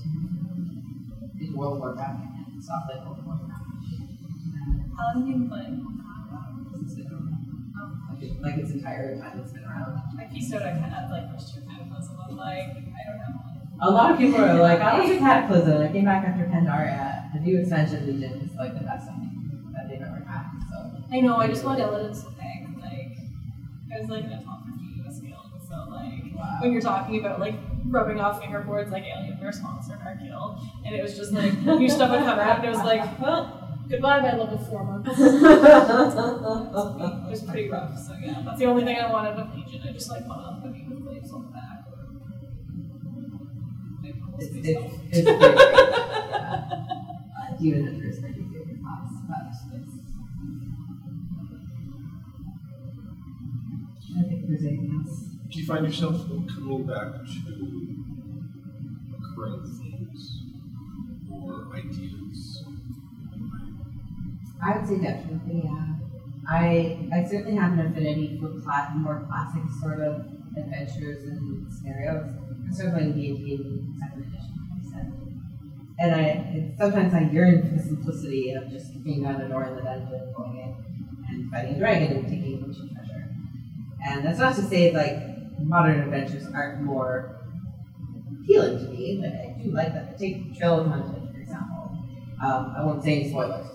World of Warcraft and stopped playing World of Warcraft. How long have you been playing? It's been around. Like, it, like its entire time it's been around. I pieced out a kind of like first year Cataclysm of like, I don't know. A lot of people are like, I was a Cataclysm. I came back after Pandaria. The new expansion Legion is like the best thing that they've ever had. So I know, I just want Illidan's thing. Like, I was like in a top fifty U S guild, so like, wow. when you're talking about like rubbing off fingerboards like Alien versus Monster in our guild, and it was just like, new stuff would come out, and it was like, well, goodbye by level four months. It was pretty rough, so yeah. That's the only thing I wanted with Legion. I just like wanted to be with glaives on the back. It's, it's, it's pretty great. Yeah. Uh, Demon Hunter is my favorite class, but it's, I don't think there's anything else. Do you find yourself coming back to current themes or ideas? I would say definitely, yeah. I I certainly have an affinity for cla- more classic sort of adventures and scenarios. I'm sort of playing D and D in second edition, like I said. And I and sometimes I yearn for the simplicity of just kicking down the door in the dungeon, going in and fighting a dragon and taking a bunch of treasure. And that's not to say like modern adventures aren't more appealing to me. Like I do like that. Take Trail of Hunted, for example. Um, I won't say any spoilers,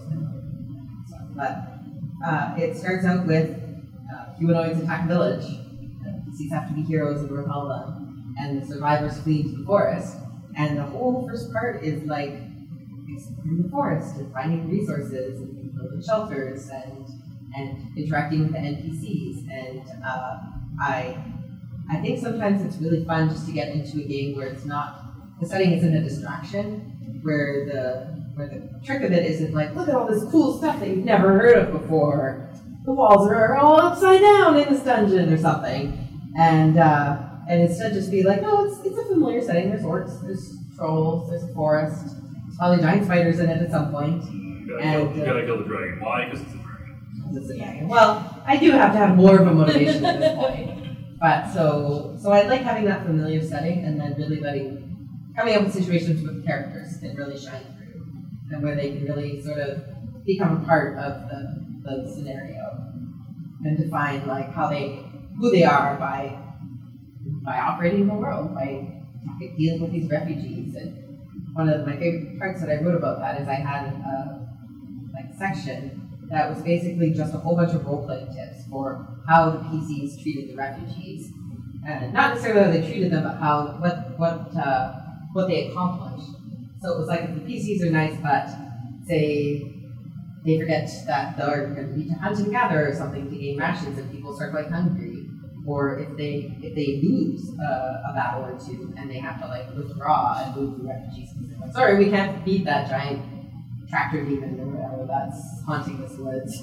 but uh, it starts out with uh, humanoids attack a village. The P Cs have to be heroes and repel them, and the survivors flee to the forest. And the whole first part is like exploring the forest and finding resources and building shelters and and interacting with the N P Cs. And uh, I I think sometimes it's really fun just to get into a game where it's not the setting isn't a distraction, where the where the trick of it isn't like, look at all this cool stuff that you've never heard of before. The walls are all upside down in this dungeon or something. And uh, and instead just be like, no, it's it's a familiar setting. There's orcs, there's trolls, there's a forest. There's probably giant spiders in it at some point. You gotta, And, kill, you uh, gotta kill the dragon. Why? Because it's a dragon. It's a dragon. Well, I do have to have more of a motivation at this point. But so so I like having that familiar setting and then really letting coming up with situations with characters that really shine through and where they can really sort of become a part of the, the scenario and define like how they who they are by by operating in the world, by dealing with these refugees. And one of my favorite parts that I wrote about that is I had a like section that was basically just a whole bunch of role-playing tips for how the P Cs treated the refugees. And not necessarily how they treated them, but how what what uh, what they accomplished. So it was like if the P Cs are nice, but say they forget that they're going to need to hunt and gather or something to gain rations, and people start like hungry, or if they if they lose uh, a battle or two and they have to like withdraw and move the refugees, like, sorry, we can't beat that giant tractor demon or whatever that's haunting this woods.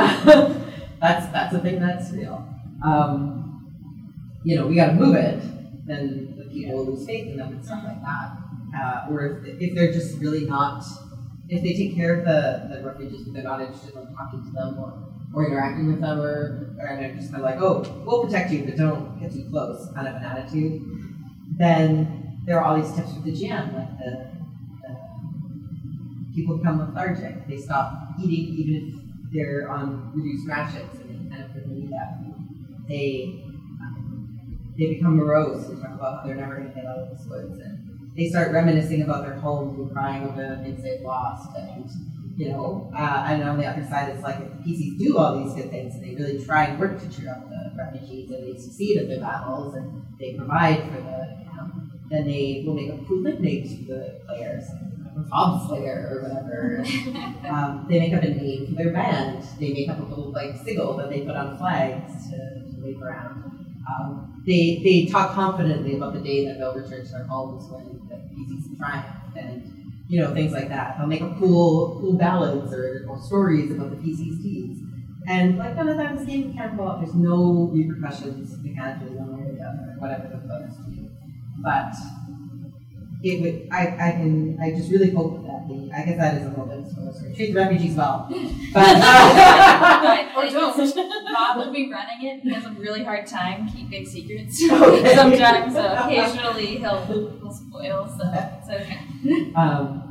that's that's a thing that's real. Um, you know, we got to move it. Then the people will lose faith in them and stuff like that. Uh, or if, if they're just really not, if they take care of the, the refugees, but they're not interested in talking to them or, or interacting with them, or, or they're just kind of like, oh, we'll protect you, but don't get too close, kind of an attitude, then there are all these tips with the G M, like the, the people become lethargic, they stop eating even if they're on reduced rations and they kind of really need that food. They They become morose and talk about how they're never going to get out of this woods, and they start reminiscing about their homes and crying over the things they've lost. And you know, uh, and on the other side, it's like if the P Cs do all these good things and they really try and work to cheer up the refugees, and they succeed at their battles and they provide for the, you know, then they will make up cool nicknames for the players, Bob Slayer or whatever. um, they make up a name for their band. They make up a little like sigil that they put on flags to, to wave around. Um, they they talk confidently about the day that they'll return to their homes when the P Cs triumph, and you know, things like that. They'll make up cool cool ballads or, or stories about the P Cs' deeds, and like none of that in this game can pull up. There's no repercussions mechanically one way or the other, whatever the players do. But it would I, I can I just really hope that the I guess that is a little bit of a story. Treat the refugees well, but uh, or don't. Bob will be running it. He has a really hard time keeping secrets. Okay. Sometimes, so occasionally he'll, he'll spoil. So it's okay. Um,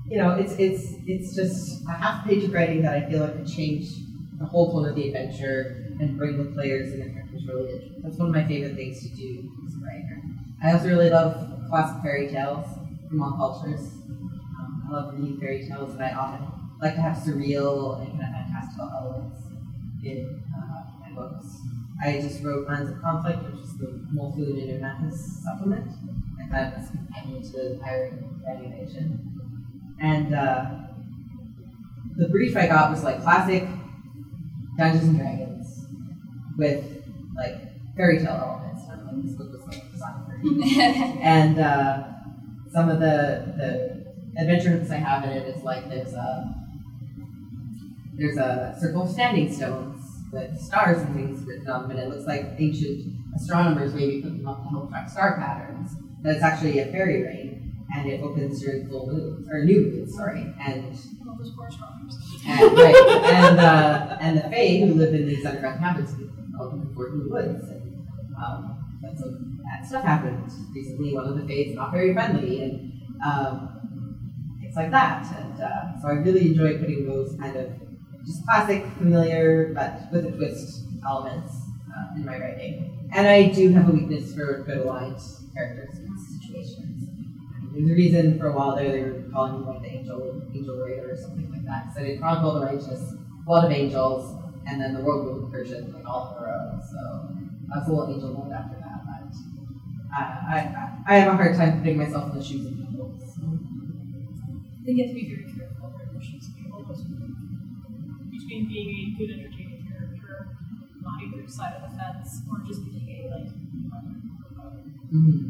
you know, it's it's it's just a half page of writing that I feel like could change the whole tone of the adventure and bring the players and the characters really in. That's one of my favorite things to do as a writer. I also really love classic fairy tales from all cultures. Um, I love reading fairy tales, and I often like to have surreal and kind of fantastical elements in uh, my books. I just wrote Lands of Conflict, which is the Mulfoon and Mathis supplement. I kind of was companion to the Pirate Invasion. And uh, the brief I got was like classic Dungeons and Dragons with like fairy tale elements. And I'm like, this book was like designed for me. And uh, some of the the adventure hooks I have in it is like there's a there's a circle of standing stones with stars and things written on them, and it looks like ancient astronomers maybe put them up to help track star patterns. But it's actually a fairy rain, and it opens during full moons or new moons, sorry, and. All those poor astronomers. And, right, and uh, and the Fae who live in these underground cabins all before in the woods, and um, but some bad stuff happened recently. One of the Fae is not very friendly, and um, things like that. And uh, so I really enjoy putting those kind of just classic, familiar, but with a twist elements uh, in my writing. And I do have a weakness for good aligned characters and situations. There's a reason for a while there they were calling me like the angel, angel raider or something like that. So I did Chronicle of the Righteous, Blood of Angels, and then the World Rule Persian, like all in a row. So I was a little angel mode after that. But I, I, I have a hard time putting myself in the shoes of people. So. They get to be very careful of their shoes of people between being a good entertaining character, not either side of the fence, or just being a like. Mm-hmm.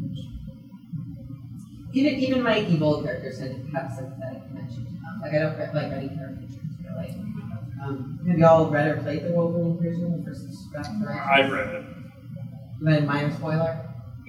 Even even my evil characters tend to have sympathetic connection to them. Like I don't like any caricatures really. Um, have y'all read or played the World Rule Persian, the first draft? I've read it. Then minor spoiler.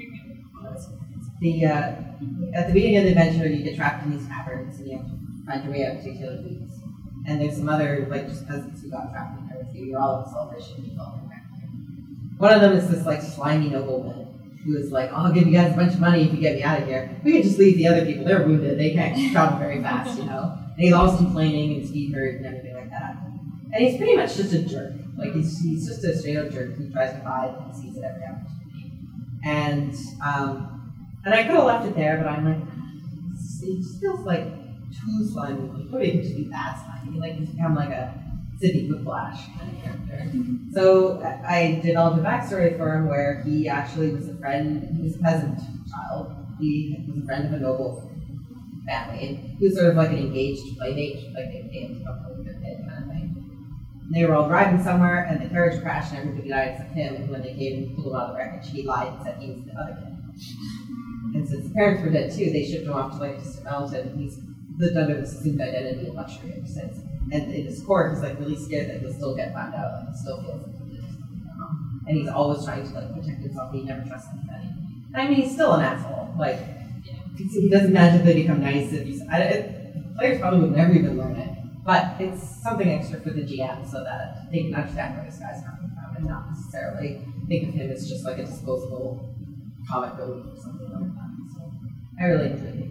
The uh, at the beginning of the adventure, you get trapped in these caverns, and you have to find your way out to take Taylor Boots. And there's some other like just peasants who got trapped in there with you. You're all in celebration. You all come back. One of them is this like slimy nobleman who is like, I'll give you guys a bunch of money if you get me out of here. We can just leave the other people. They're wounded. They can't travel very fast, you know. And he's always complaining and his feet hurt and everything like that. And he's pretty much just a jerk. Like he's he's just a straight up jerk who tries to hide and sees it every opportunity. And um, and I could have left it there, but I'm like, it just feels like too slimy. Like, maybe it could just be that slimy. Like he's become like a Sidney Whiplash kind of character. So I did all the backstory for him where he actually was a friend, he was a peasant child. He was a friend of a noble family. And he was sort of like an engaged playmate, like they paid him to come play with their kid kind of thing. And they were all driving somewhere and the carriage crashed and everybody died except him. And when they came and pulled him out of the wreckage, he lied and said he was the other kid. And since his parents were dead too, they shipped him off to like a distant mountain and he's lived under this assumed identity and luxury ever since. And in his court, he's like really scared that he'll still get found out. Like he still feels like he did something wrong. And he's always trying to like protect himself. He never trusts anybody. And I mean, he's still an asshole. Like Yeah. he doesn't magically become nice if he's. I, it, players probably would never even learn it. But it's something extra for the G M so that they can understand where this guy's coming from and not necessarily think of him as just like a disposable comic book or something like that. So I really enjoy it.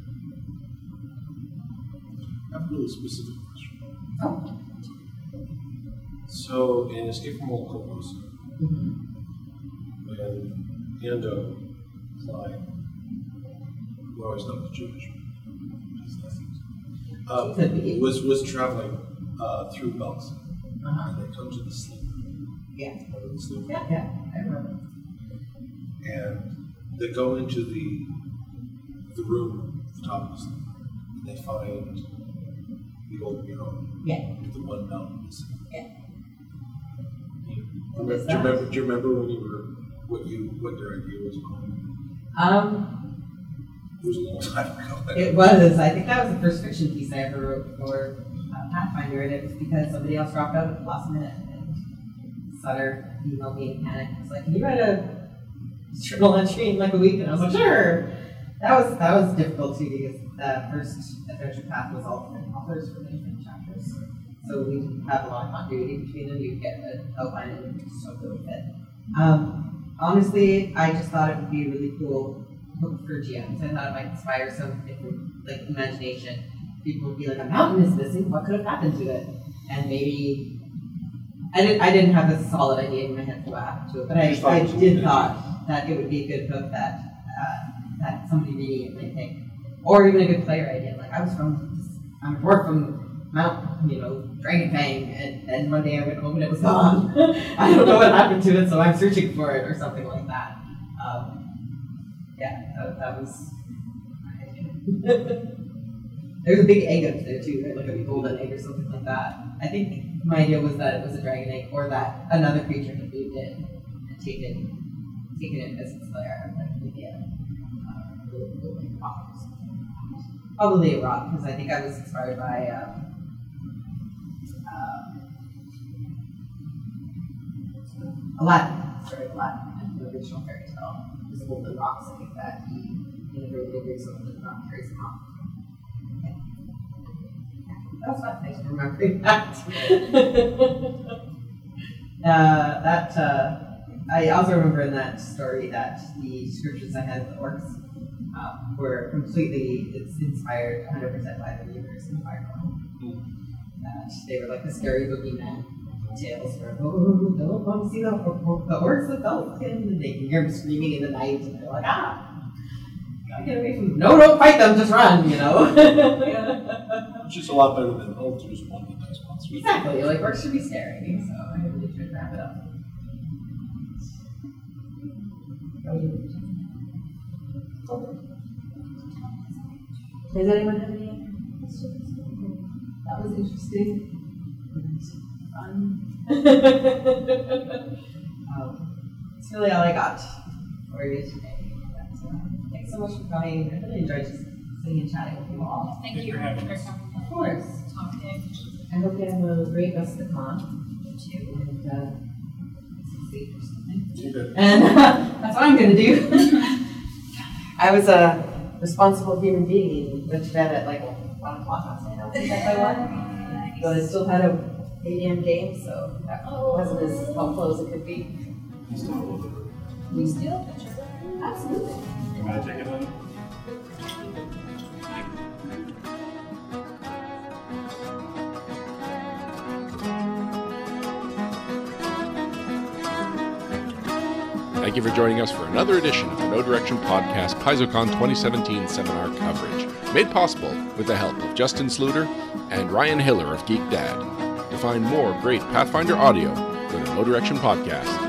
I have a really specific question. Oh. So, in Escape from Old Clothes, Mm-hmm. when Ando, Clyde, who I always thought was Jewish, uh, Could be. was was traveling uh, through Belks, Uh-huh. and they come to the sleep. Yeah. Remember the sleep? Yeah, yeah, I remember. And they go into the the room at the top of the sleep, and they find the old mural Yeah. with the one mountain missing. Yeah. Do you What is remember, do you that? remember? Do you remember when you were what you what your idea was on? Um, It was a long time ago. it was. I think that was the first fiction piece I ever wrote for uh, Pathfinder, and it was because somebody else dropped out at the last minute, and Sutter emailed me in panic. He was like, "Can you write a journal entry in like a week?" And I was like, "Sure." That was that was difficult too because the first adventure path was all different authors for the different chapters, so we didn't have a lot of continuity between them. You'd get an outline and just so go with it. Um, honestly, I just thought it would be a really cool book for G Ms. I thought it might inspire some different like imagination people would be like, a mountain is missing, what could have happened to it? And maybe, I didn't, I didn't have a solid idea in my head for what happened to it, but I, Just thought I it was a did good thought that it would be a good hook that, uh, that somebody reading it might think. Or even a good player idea. Like, I was from, I'm a dwarf from Mount, you know, Dragon Fang, and then one day I went home and it was gone. I don't know what happened to it, so I'm searching for it, or something like that. Um, yeah, that, that was. There's a big egg up there too, right? Like a golden egg or something like that. I think my idea was that it was a dragon egg, or that another creature had moved in and taken, taken it as its lair, like maybe a uh, little, little like rock or something. Probably a rock, because I think I was inspired by um, um, Aladdin. Sorry, Aladdin, the original fairy tale. There's golden rocks, I think that he integrated or something that rock carries them off. Yeah. That was fun. Thanks for remembering that. uh, that uh, I also remember in that story that the descriptions I had of the orcs Um, were completely it's inspired one hundred percent by the universe in Fire Emblem. That they were like the scary boogeyman tales where, oh, don't want to see the, the orcs with Belkin, and they can hear them screaming in the night, and they're like, ah, gotta get away from them. No, don't fight them, just run, you know? Which is a lot better than, oh, there's one of the nice monsters. Exactly, like, orcs should be scary, so I really tried to wrap it up. Does anyone have any questions? That was interesting. Fun. um, that's really all I got for you today. But, uh, thanks so much for coming. I really enjoyed just sitting and chatting with you all. Thank you for coming. Of course. Talking. I hope you have a great rest of the con. You too. And uh, succeed or something. You did. And uh, that's what I'm going to do. I was a responsible human being and went to bed at like one o'clock last night. I was in bed by one. But I still had a eight a.m. game, so that wasn't as helpful as it could be. Can you steal a picture? Absolutely. You want to take it then? Thank you for joining us for another edition of the No Direction Podcast PaizoCon twenty seventeen seminar coverage, made possible with the help of Justin Sluter and Ryan Hiller of Geek Dad. To find more great Pathfinder audio, go to no direction podcast